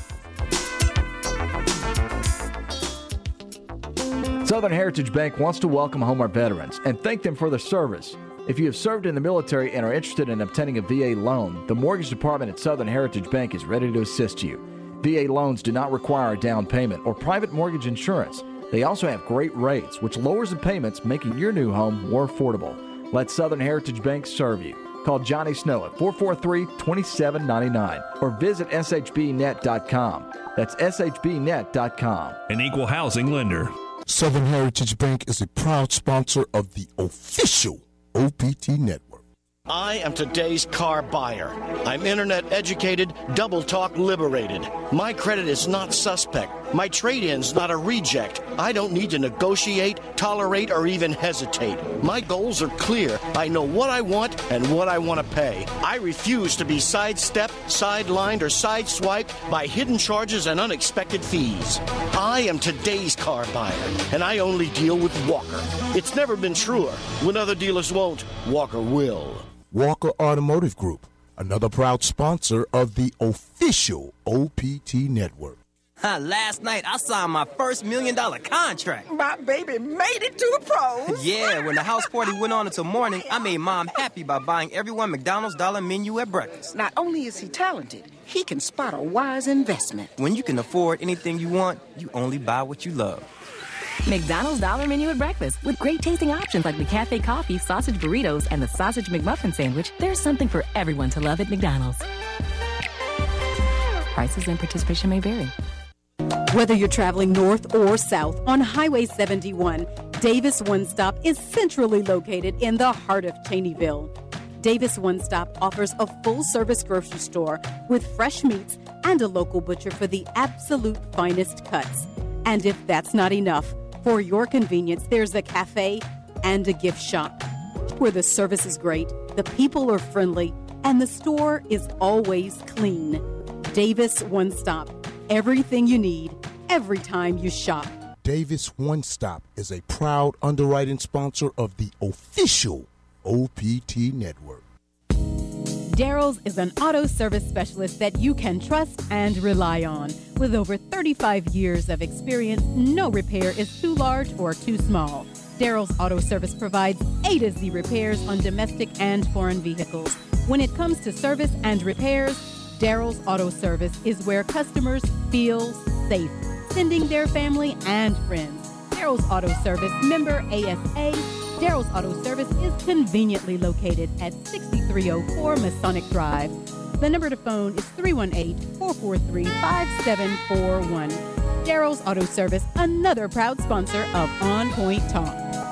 Southern Heritage Bank wants to welcome home our veterans and thank them for their service. If you have served in the military and are interested in obtaining a V A loan, the mortgage department at Southern Heritage Bank is ready to assist you. V A loans do not require a down payment or private mortgage insurance. They also have great rates, which lowers the payments, making your new home more affordable. Let Southern Heritage Bank serve you. Call Johnny Snow at four four three, two seven nine nine or visit S H B net dot com. That's S H B net dot com. An equal housing lender. Southern Heritage Bank is a proud sponsor of the official O P T Network. I am today's car buyer. I'm internet educated, double talk liberated. My credit is not suspect. My trade-in's not a reject. I don't need to negotiate, tolerate, or even hesitate. My goals are clear. I know what I want and what I want to pay. I refuse to be sidestepped, sidelined, or sideswiped by hidden charges and unexpected fees. I am today's car buyer, and I only deal with Walker. It's never been truer. When other dealers won't, Walker will. Walker Automotive Group, another proud sponsor of the official O P T Network. Last night, I signed my first million dollar contract. My baby made it to the pros. Yeah, when the house party went on until morning, I made Mom happy by buying everyone McDonald's dollar menu at breakfast. Not only is he talented, he can spot a wise investment. When you can afford anything you want, you only buy what you love. McDonald's Dollar Menu at breakfast. With great tasting options like the Cafe Coffee, Sausage Burritos, and the Sausage McMuffin Sandwich, there's something for everyone to love at McDonald's. Prices and participation may vary. Whether you're traveling north or south on Highway seventy-one, Davis One Stop is centrally located in the heart of Cheneyville. Davis One Stop offers a full-service grocery store with fresh meats and a local butcher for the absolute finest cuts. And if that's not enough, for your convenience, there's a cafe and a gift shop where the service is great, the people are friendly, and the store is always clean. Davis One Stop. Everything you need, every time you shop. Davis One Stop is a proud underwriting sponsor of the official O P T Network. Daryl's is an auto service specialist that you can trust and rely on. With over thirty-five years of experience, no repair is too large or too small. Daryl's Auto Service provides A to Z repairs on domestic and foreign vehicles. When it comes to service and repairs, Daryl's Auto Service is where customers feel safe, sending their family and friends. Daryl's Auto Service, member A S A. Daryl's Auto Service is conveniently located at sixty-three oh four Masonic Drive. The number to phone is three one eight, four four three, five seven four one. Daryl's Auto Service, another proud sponsor of On Point Talk.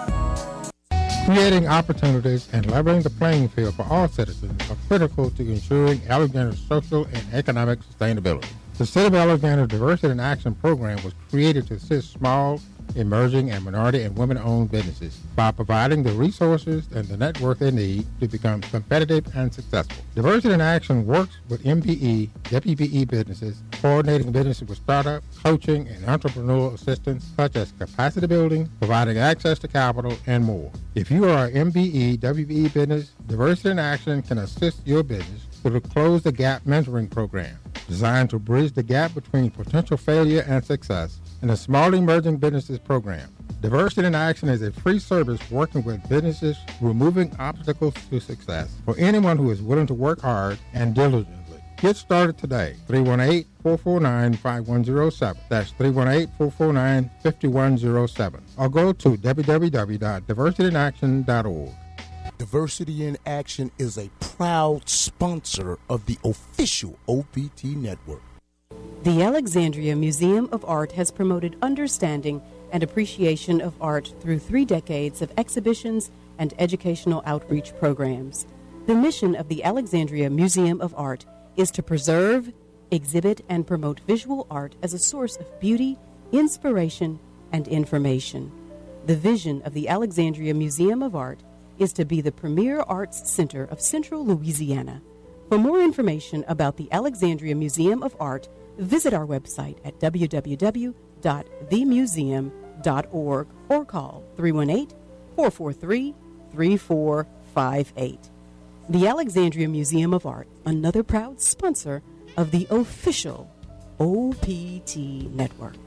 Creating opportunities and leveling the playing field for all citizens are critical to ensuring Alexander's social and economic sustainability. The City of Alexander Diversity in Action program was created to assist small, emerging, and minority and women-owned businesses by providing the resources and the network they need to become competitive and successful. Diversity in Action works with M B E, W B E businesses, coordinating businesses with startup, coaching, and entrepreneurial assistance such as capacity building, providing access to capital, and more. If you are an M B E, W B E business, Diversity in Action can assist your business through the Close the Gap mentoring program, designed to bridge the gap between potential failure and success, and the Small Emerging Businesses Program. Diversity in Action is a free service working with businesses removing obstacles to success for anyone who is willing to work hard and diligently. Get started today. three one eight, four four nine, five one zero seven. That's three one eight, four four nine, five one zero seven. Or go to w w w dot diversity in action dot org. Diversity in Action is a proud sponsor of the official O P T Network. The Alexandria Museum of Art has promoted understanding and appreciation of art through three decades of exhibitions and educational outreach programs. The mission of the Alexandria Museum of Art is to preserve, exhibit, and promote visual art as a source of beauty, inspiration, and information. The vision of the Alexandria Museum of Art is to be the premier arts center of Central Louisiana. For more information about the Alexandria Museum of Art, visit our website at w w w dot the museum dot org or call three one eight, four four three, three four five eight. The Alexandria Museum of Art, another proud sponsor of the official O P T Network.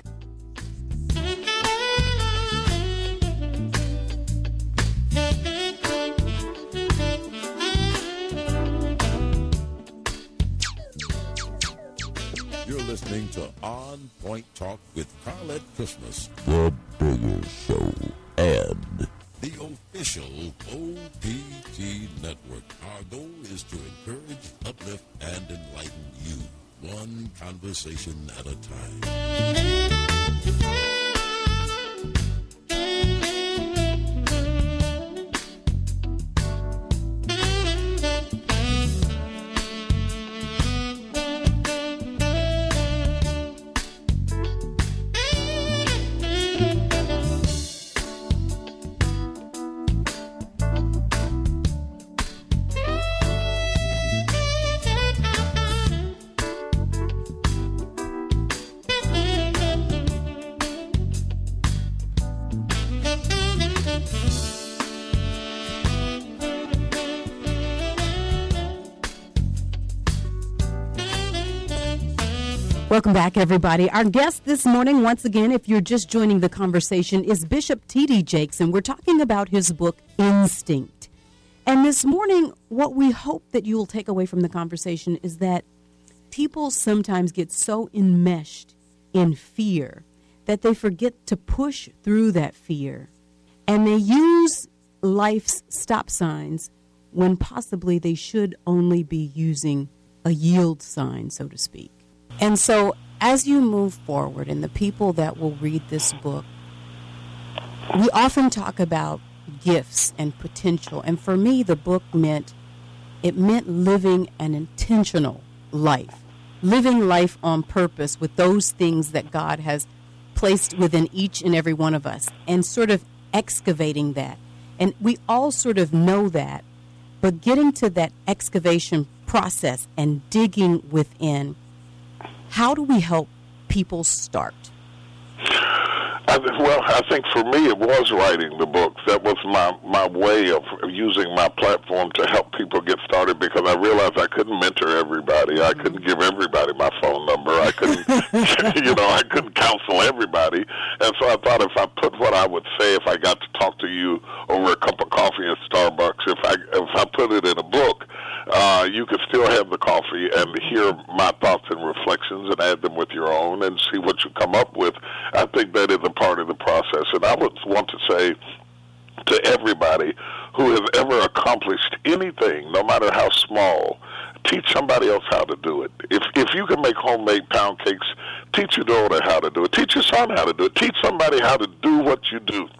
You're listening to On Point Talk with Carlette Christmas, the Bigger Show, and the official O P T Network. Our goal is to encourage, uplift, and enlighten you, one conversation at a time. Welcome back, everybody. Our guest this morning, once again, if you're just joining the conversation, is Bishop T D Jakes, and we're talking about his book, Instinct. And this morning, what we hope that you will take away from the conversation is that people sometimes get so enmeshed in fear that they forget to push through that fear. And they use life's stop signs when possibly they should only be using a yield sign, so to speak. And so as you move forward and the people that will read this book, we often talk about gifts and potential. And for me, the book meant, it meant living an intentional life, living life on purpose with those things that God has placed within each and every one of us and sort of excavating that. And we all sort of know that, but getting to that excavation process and digging within, how do we help people start? I, well, I think for me it was writing the books. That was my, my way of using my platform to help people get started, because I realized I couldn't mentor everybody. I couldn't give everybody my phone number. I couldn't, you know, I couldn't counsel everybody. And so I thought if I put what I would say if I got to talk to you over a cup of coffee at Starbucks, if I if I put it in a book, uh, you could still have the coffee and hear my thoughts and reflections and add them with your own and see what you come up with. I think that is a part of the process. And I would want to say to everybody who has ever accomplished anything, no matter how small, teach somebody else how to do it. If if you can make homemade pound cakes, teach your daughter how to do it. Teach your son how to do it. Teach somebody how to do what you do.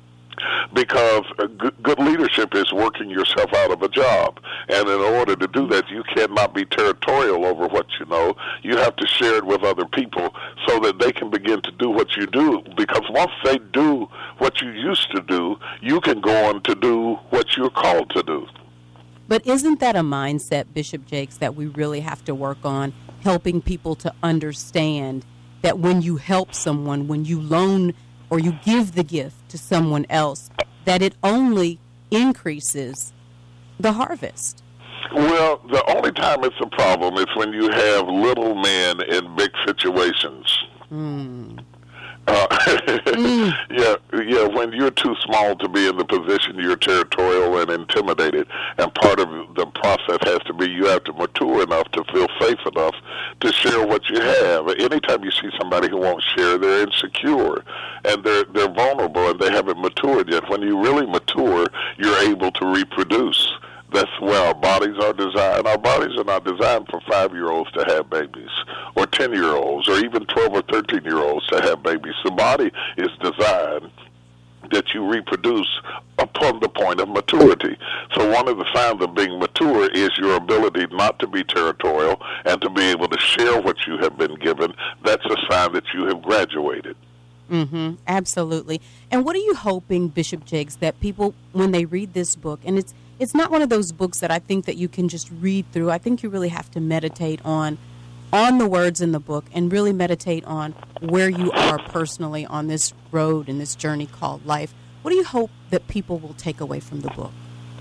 Because good, good leadership is working yourself out of a job. And in order to do that, you cannot be territorial over what you know. You have to share it with other people so that they can begin to do what you do. Because once they do what you used to do, you can go on to do what you're called to do. But isn't that a mindset, Bishop Jakes, that we really have to work on, helping people to understand that when you help someone, when you loan or you give the gift to someone else, that it only increases the harvest? Well, the only time it's a problem is when you have little men in big situations. Mm. Uh, mm. Yeah, yeah. When you're too small to be in the position, you're territorial and intimidated. And part of the process has to be you have to mature enough to feel safe enough to share what you have. Anytime you see somebody who won't share, they're insecure and they're they're vulnerable and they haven't matured yet. When you really mature, you're able to reproduce. That's where our bodies are designed. Our bodies are not designed for five-year-olds to have babies, or ten-year-olds, or even twelve or thirteen-year-olds to have babies. The body is designed that you reproduce upon the point of maturity. So one of the signs of being mature is your ability not to be territorial and to be able to share what you have been given. That's a sign that you have graduated. Mm-hmm. Absolutely. And what are you hoping, Bishop Jakes, that people, when they read this book, and it's it's not one of those books that I think that you can just read through. I think you really have to meditate on on the words in the book and really meditate on where you are personally on this road and this journey called life. What do you hope that people will take away from the book?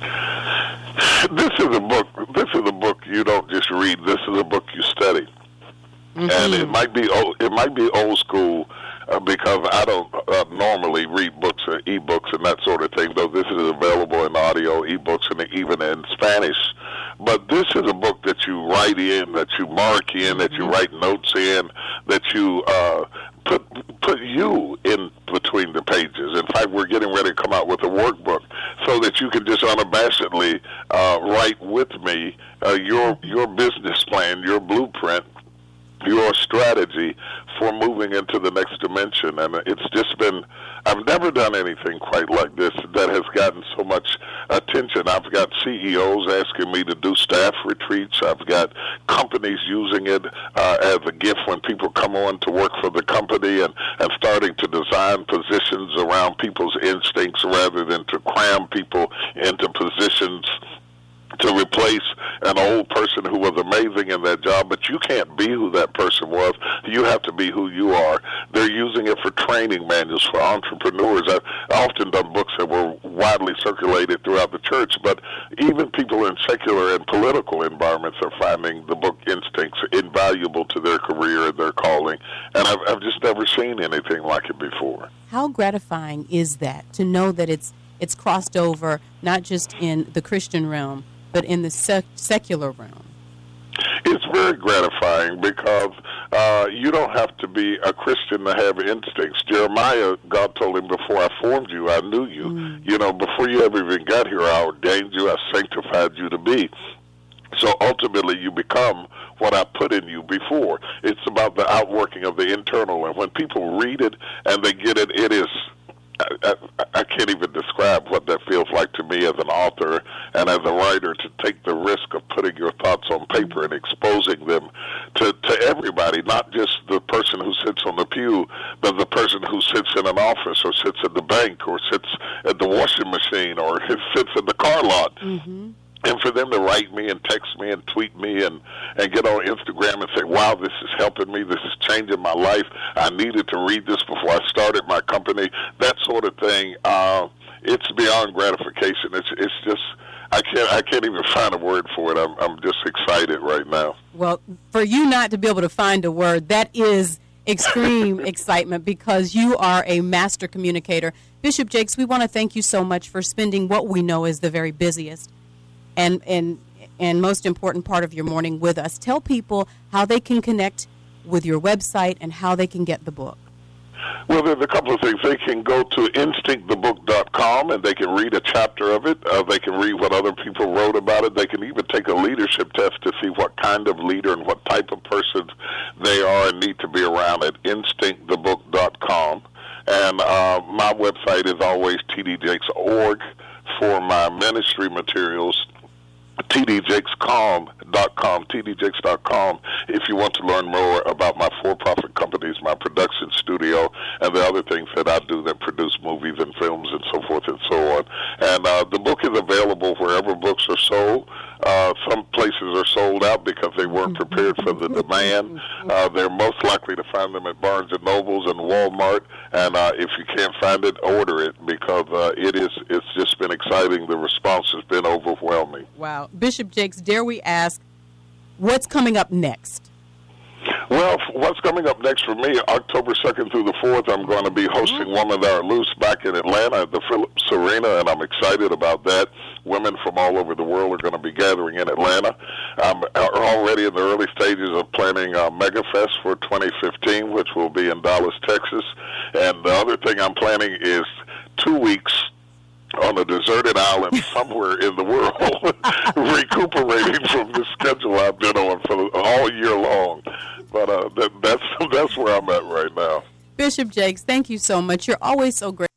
This is a book. This is a book you don't just read. This is a book you study. Mm-hmm. And it might be old, it might be old school uh, because I don't uh, normally read books or e-books and that sort of thing, though this is available in audio, e-books, and even in Spanish. But this is a book that you write in, that you mark in, that you write notes in, that you uh, put put you in between the pages. In fact, we're getting ready to come out with a workbook so that you can just unabashedly uh, write with me uh, your your business plan, your blueprint, your strategy for moving into the next dimension. And it's just been, I've never done anything quite like this that has gotten so much attention. I've got C E Os asking me to do staff retreats. I've got companies using it uh, as a gift when people come on to work for the company and, and starting to design positions around people's instincts rather than to cram people into positions to replace an old person who was amazing in that job, but you can't be who that person was. You have to be who you are. They're using it for training manuals for entrepreneurs. I've often done books that were widely circulated throughout the church, but even people in secular and political environments are finding the book Instincts invaluable to their career and their calling, and I've, I've just never seen anything like it before. How gratifying is that to know that it's it's crossed over not just in the Christian realm, but in the sec- secular realm? It's very gratifying because uh, you don't have to be a Christian to have instincts. Jeremiah, God told him, before I formed you, I knew you. Mm. You know, before you ever even got here, I ordained you, I sanctified you to be. So ultimately, you become what I put in you before. It's about the outworking of the internal. And when people read it and they get it, it is, I, I, I can't even describe what that feels like to me as an author and as a writer, to take the risk of putting your thoughts on paper and exposing them to, to everybody, not just the person who sits on the pew, but the person who sits in an office or sits at the bank or sits at the washing machine or sits in the car lot. Mm-hmm. And for them to write me and text me and tweet me and, and get on Instagram and say, wow, this is helping me, this is changing my life, I needed to read this before I started my company, that sort of thing, uh, it's beyond gratification. It's it's just, I can't I can't even find a word for it. I'm, I'm just excited right now. Well, for you not to be able to find a word, that is extreme excitement, because you are a master communicator. Bishop Jakes, we want to thank you so much for spending what we know is the very busiest and and and most important part of your morning with us. Tell people how they can connect with your website and how they can get the book. Well, there's a couple of things. They can go to instinct the book dot com and they can read a chapter of it. Uh, they can read what other people wrote about it. They can even take a leadership test to see what kind of leader and what type of person they are and need to be around at instinct the book dot com. And uh, my website is always t d jakes dot org for my ministry materials. t d jakes dot com, t d jakes dot com, if you want to learn more about my for-profit companies, my production studio, and the other things that I do that produce movies and films and so forth and so on. And uh, the book is available wherever books are sold. Uh, some places are sold out because they weren't prepared for the demand. Uh, they're most likely to find them at Barnes and Nobles and Walmart. And uh, if you can't find it, order it, because uh, it is. It's just been exciting. The response has been overwhelming. Wow. Bishop Jakes, dare we ask, what's coming up next? Well, what's coming up next for me, October second through the fourth, I'm going to be hosting Women That Are Loose back in Atlanta at the Phillips Arena, and I'm excited about that. Women from all over the world are going to be gathering in Atlanta. I'm already in the early stages of planning uh, MegaFest for twenty fifteen, which will be in Dallas, Texas. And the other thing I'm planning is two weeks on a deserted island somewhere in the world, recuperating from the schedule I've been on for all year long. But uh, that, that's that's where I'm at right now. Bishop Jakes, thank you so much. You're always so great.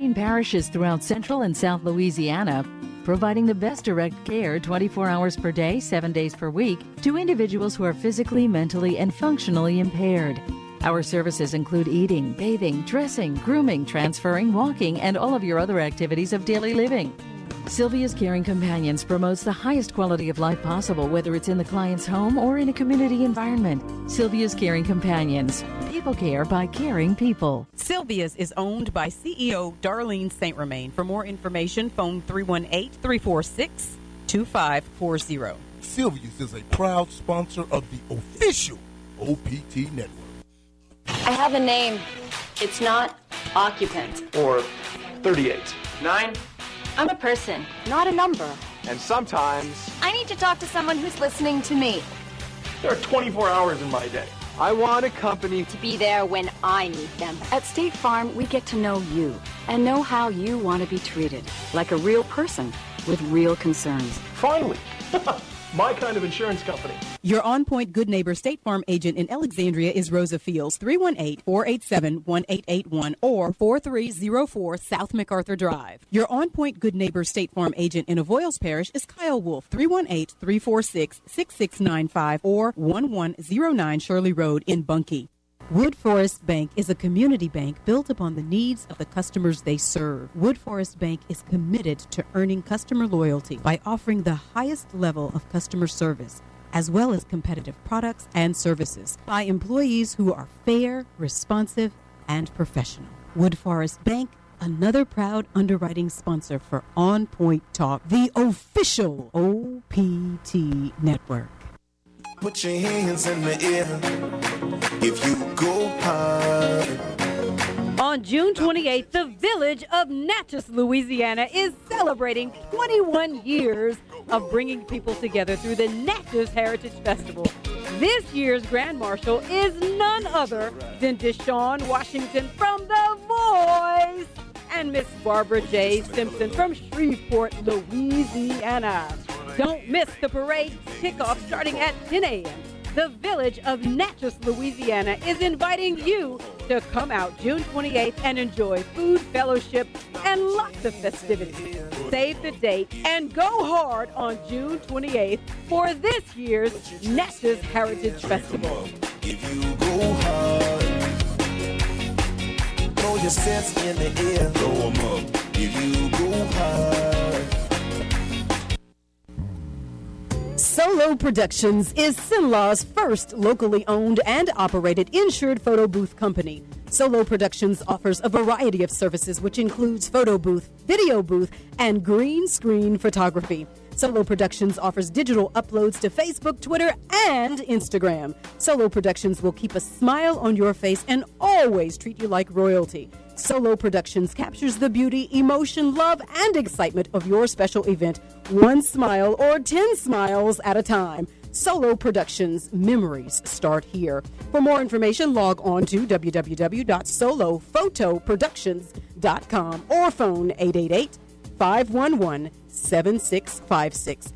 Serving parishes throughout central and south Louisiana, providing the best direct care twenty-four hours per day, seven days per week to individuals who are physically, mentally, and functionally impaired. Our services include eating, bathing, dressing, grooming, transferring, walking, and all of your other activities of daily living. Sylvia's Caring Companions promotes the highest quality of life possible, whether it's in the client's home or in a community environment. Sylvia's Caring Companions. People care by caring people. Sylvia's is owned by C E O Darlene Saint Romain. For more information, phone three one eight, three four six, two five four zero. Sylvia's is a proud sponsor of the official O P T Network. I have a name. It's not occupant. Or thirty-eight. Nine. I'm a person, not a number. And sometimes I need to talk to someone who's listening to me. there are twenty-four hours in my day. I want a company To be there when I need them. At State Farm, we get to know you and know how you want to be treated. Like a real person with real concerns. Finally, my kind of insurance company. Your On Point Good Neighbor State Farm agent in Alexandria is Rosa Fields, three one eight, four eight seven, one eight eight one or four three zero four South MacArthur Drive. Your On Point Good Neighbor State Farm agent in Avoyles Parish is Kyle Wolf, three one eight, three four six, six six nine five or one one zero nine Shirley Road in Bunkie. Wood Forest Bank is a community bank built upon the needs of the customers they serve. Wood Forest Bank is committed to earning customer loyalty by offering the highest level of customer service, as well as competitive products and services by employees who are fair, responsive, and professional. Wood Forest Bank, another proud underwriting sponsor for On Point Talk, the official O P T network. Put your hands in the air if you go hard. On June twenty-eighth, the village of Natchez, Louisiana is celebrating twenty-one years of bringing people together through the Natchez Heritage Festival. This year's Grand Marshal is none other than Deshaun Washington from The Voice and Miss Barbara J. Simpson from Shreveport, Louisiana. Don't miss the parade kickoff starting at ten a.m. The village of Natchez, Louisiana is inviting you to come out June twenty-eighth and enjoy food, fellowship, and lots of festivities. Save the date and go hard on June twenty-eighth for this year's Natchez Heritage Festival. If you go hard, throw your sets in the air. Throw 'em up. If you go hard. Solo Productions is Sinlaw's first locally owned and operated insured photo booth company. Solo Productions offers a variety of services, which includes photo booth, video booth, and green screen photography. Solo Productions offers digital uploads to Facebook, Twitter, and Instagram. Solo Productions will keep a smile on your face and always treat you like royalty. Solo Productions captures the beauty, emotion, love, and excitement of your special event, one smile or ten smiles at a time. Solo Productions, memories start here. For more information, log on to w w w dot solo photo productions dot com or phone eight eight eight, five one one, seven six five six.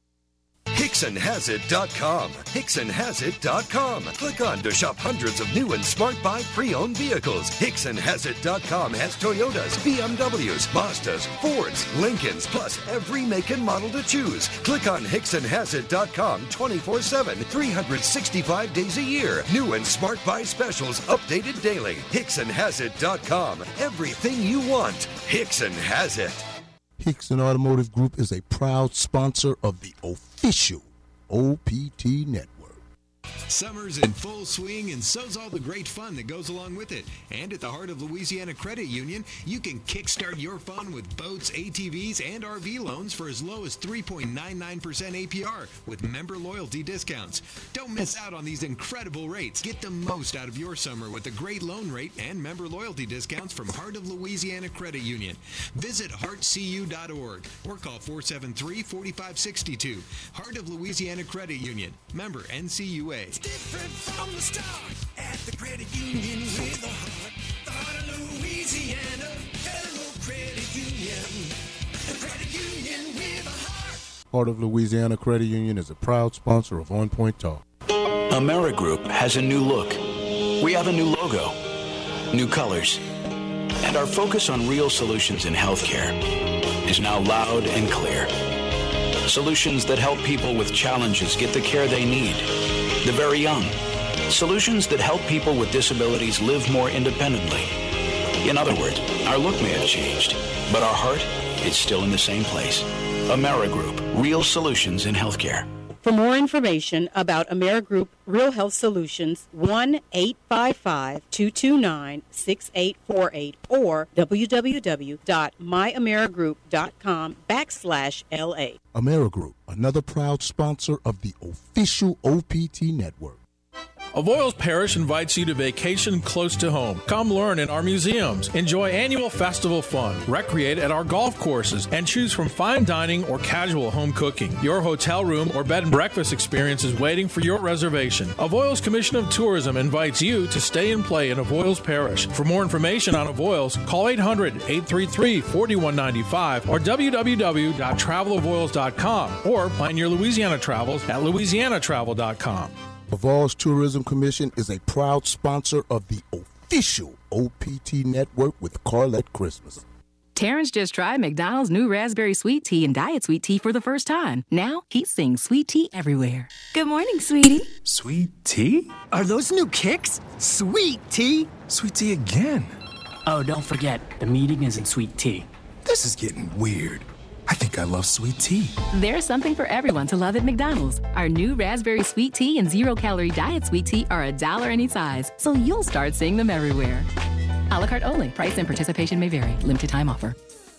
Hickson Has It dot com. Hickson Has It dot com. Click on to shop hundreds of new and smart buy pre-owned vehicles. Hickson Has It dot com has Toyotas, B M Ws, Mazdas, Fords, Lincolns, plus every make and model to choose. Click on Hickson Has It dot com twenty-four seven, three hundred sixty-five days a year. New and smart buy specials updated daily. Hickson Has It dot com. Everything you want. Hickson has it. Hickson Automotive Group is a proud sponsor of the official O P T Network. Summer's in full swing, and so's all the great fun that goes along with it. And at the Heart of Louisiana Credit Union, you can kickstart your fun with boats, A T Vs, and R V loans for as low as three point nine nine percent A P R with member loyalty discounts. Don't miss out on these incredible rates. Get the most out of your summer with a great loan rate and member loyalty discounts from Heart of Louisiana Credit Union. Visit heart c u dot org or call four seven three, four five six two. Heart of Louisiana Credit Union. Member N C U A. It's different from the start at the credit union with the heart. The heart of Louisiana Federal Credit Union. The credit union with a heart. Heart of Louisiana Credit Union is a proud sponsor of On Point Talk. Amerigroup has a new look. We have a new logo, new colors, And our focus on real solutions in healthcare is now loud and clear. Solutions that help people with challenges get the care they need. The very young. Solutions that help people with disabilities live more independently. In other words, our look may have changed, but our heart is still in the same place. AmeriGroup, real solutions in healthcare. For more information about AmeriGroup Real Health Solutions, one eight five five, two two nine, six eight four eight or www.myamerigroup.com backslash LA. AmeriGroup, another proud sponsor of the official O P T network. Avoyles Parish invites you to vacation close to home. Come learn in our museums, enjoy annual festival fun, recreate at our golf courses, and choose from fine dining or casual home cooking. Your hotel room or bed and breakfast experience is waiting for your reservation. Avoyles Commission of Tourism invites you to stay and play in Avoyles Parish. For more information on Avoyles, call eight hundred, eight three three, four one nine five or w w w dot travel avoyles dot com or plan your Louisiana travels at louisiana travel dot com. Avoyles Tourism Commission is a proud sponsor of the official O P T network with Carlette Christmas. Terrence just tried McDonald's new raspberry sweet tea and diet sweet tea for the first time. Now he sings sweet tea everywhere. Good morning, sweetie. Sweet tea? Are those new kicks? Sweet tea? Sweet tea again. Oh, don't forget, the meeting is in sweet tea. This is getting weird. I think I love sweet tea. There's something for everyone to love at McDonald's. Our new raspberry sweet tea and zero-calorie diet sweet tea are a dollar any size, so you'll start seeing them everywhere. A la carte only. Price and participation may vary. Limited time offer.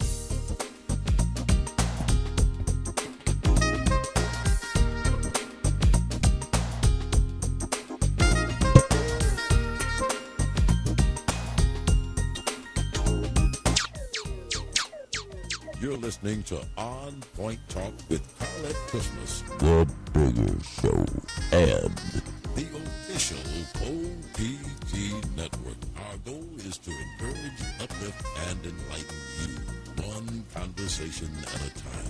You're listening to On Point Talk with Carlette Christmas, the bigger show, and the official O P T network. Our goal is to encourage, uplift, and enlighten you, one conversation at a time.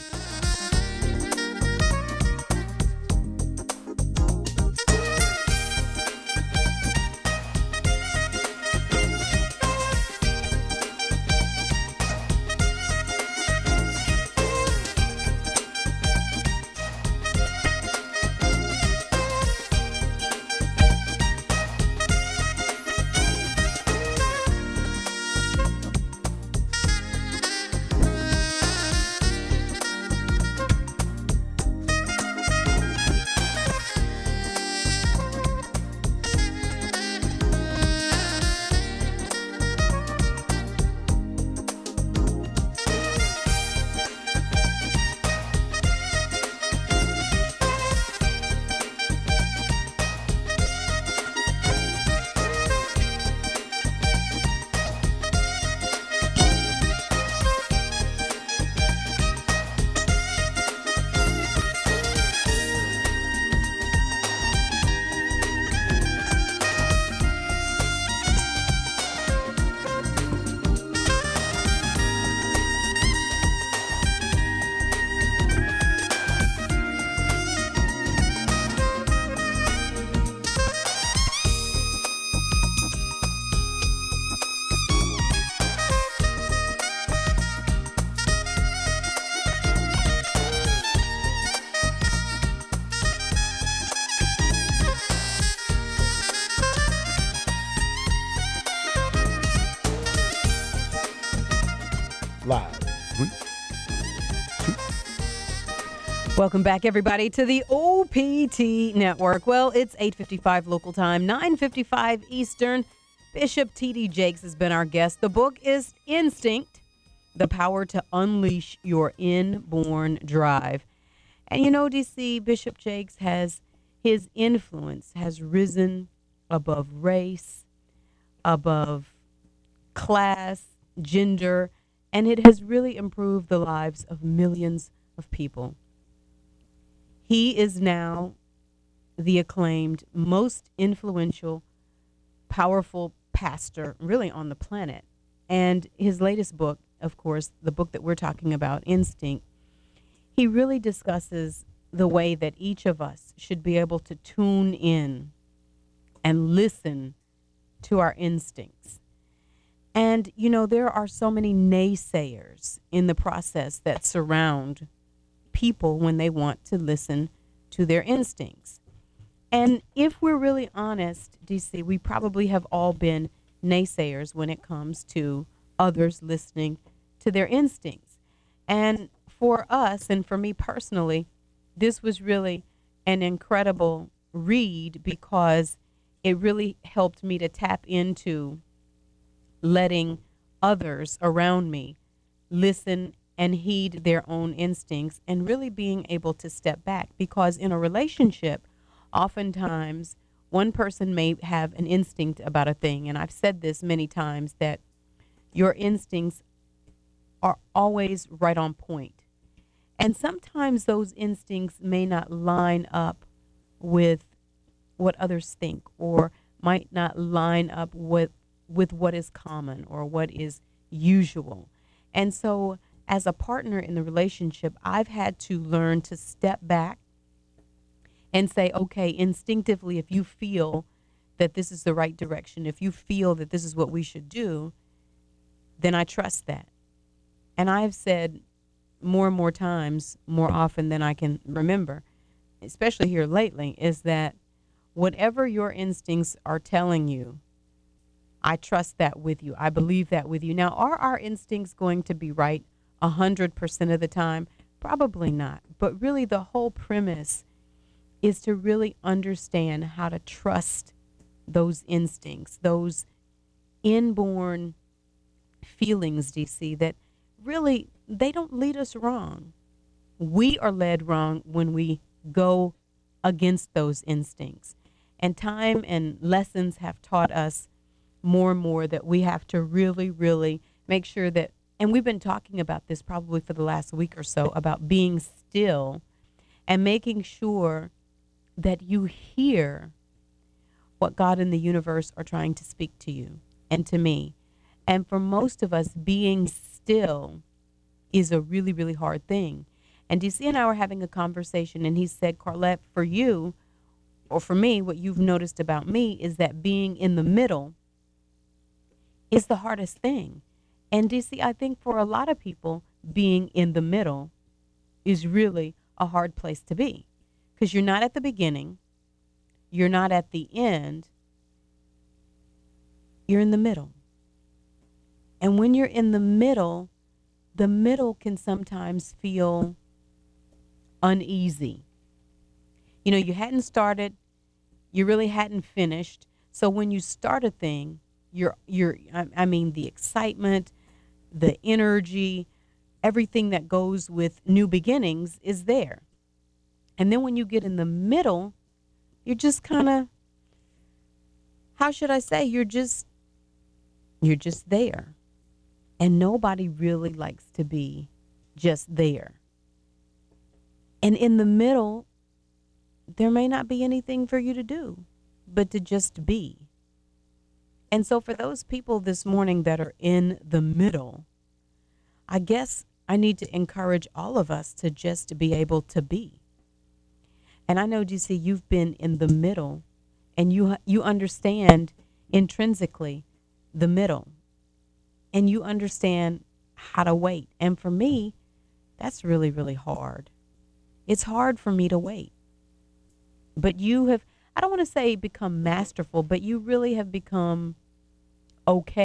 Live. Three, two. Welcome back, everybody, to the O P T Network. Well, it's eight fifty-five local time, nine fifty-five Eastern. Bishop T D Jakes has been our guest. The book is Instinct, The Power to Unleash Your Inborn Drive. And you know, D C, Bishop Jakes has, his influence has risen above race, above class, gender, and it has really improved the lives of millions of people. He is now the acclaimed, most influential, powerful pastor really on the planet. And his latest book, of course, the book that we're talking about, Instinct, he really discusses the way that each of us should be able to tune in and listen to our instincts. And, you know, there are so many naysayers in the process that surround people when they want to listen to their instincts. And if we're really honest, D C, we probably have all been naysayers when it comes to others listening to their instincts. And for us, and for me personally, this was really an incredible read because it really helped me to tap into letting others around me listen and heed their own instincts and really being able to step back. Because in a relationship, oftentimes one person may have an instinct about a thing. And I've said this many times that your instincts are always right on point. And sometimes those instincts may not line up with what others think, or might not line up with with what is common or what is usual. And so as a partner in the relationship, I've had to learn to step back and say, okay, instinctively, if you feel that this is the right direction, if you feel that this is what we should do, then I trust that. And I've said more and more times, more often than I can remember, especially here lately, is that whatever your instincts are telling you, I trust that with you. I believe that with you. Now, are our instincts going to be right one hundred percent of the time? Probably not. But really, the whole premise is to really understand how to trust those instincts, those inborn feelings, D C, that really, they don't lead us wrong. We are led wrong when we go against those instincts. And time and lessons have taught us more and more that we have to really, really make sure that, and we've been talking about this probably for the last week or so, about being still and making sure that you hear what God and the universe are trying to speak to you and to me. And for most of us, being still is a really, really hard thing. And D C and I were having a conversation, and he said, Carlette, for you, or for me, what you've noticed about me is that being in the middle is the hardest thing. And D C, I think for a lot of people, being in the middle is really a hard place to be, because you're not at the beginning, you're not at the end, you're in the middle. And when you're in the middle, the middle can sometimes feel uneasy. You know, you hadn't started, you really hadn't finished. So when you start a thing, you're, you're, I, I mean, the excitement, the energy, everything that goes with new beginnings is there. And then when you get in the middle, you're just kind of, how should I say, you're just, you're just there. And nobody really likes to be just there. And in the middle, there may not be anything for you to do, but to just be. And so for those people this morning that are in the middle, I guess I need to encourage all of us to just be able to be. And I know, D C, you've been in the middle, and you you understand intrinsically the middle, and you understand how to wait. And for me, that's really, really hard. It's hard for me to wait. But you have, I don't want to say become masterful, but you really have become okay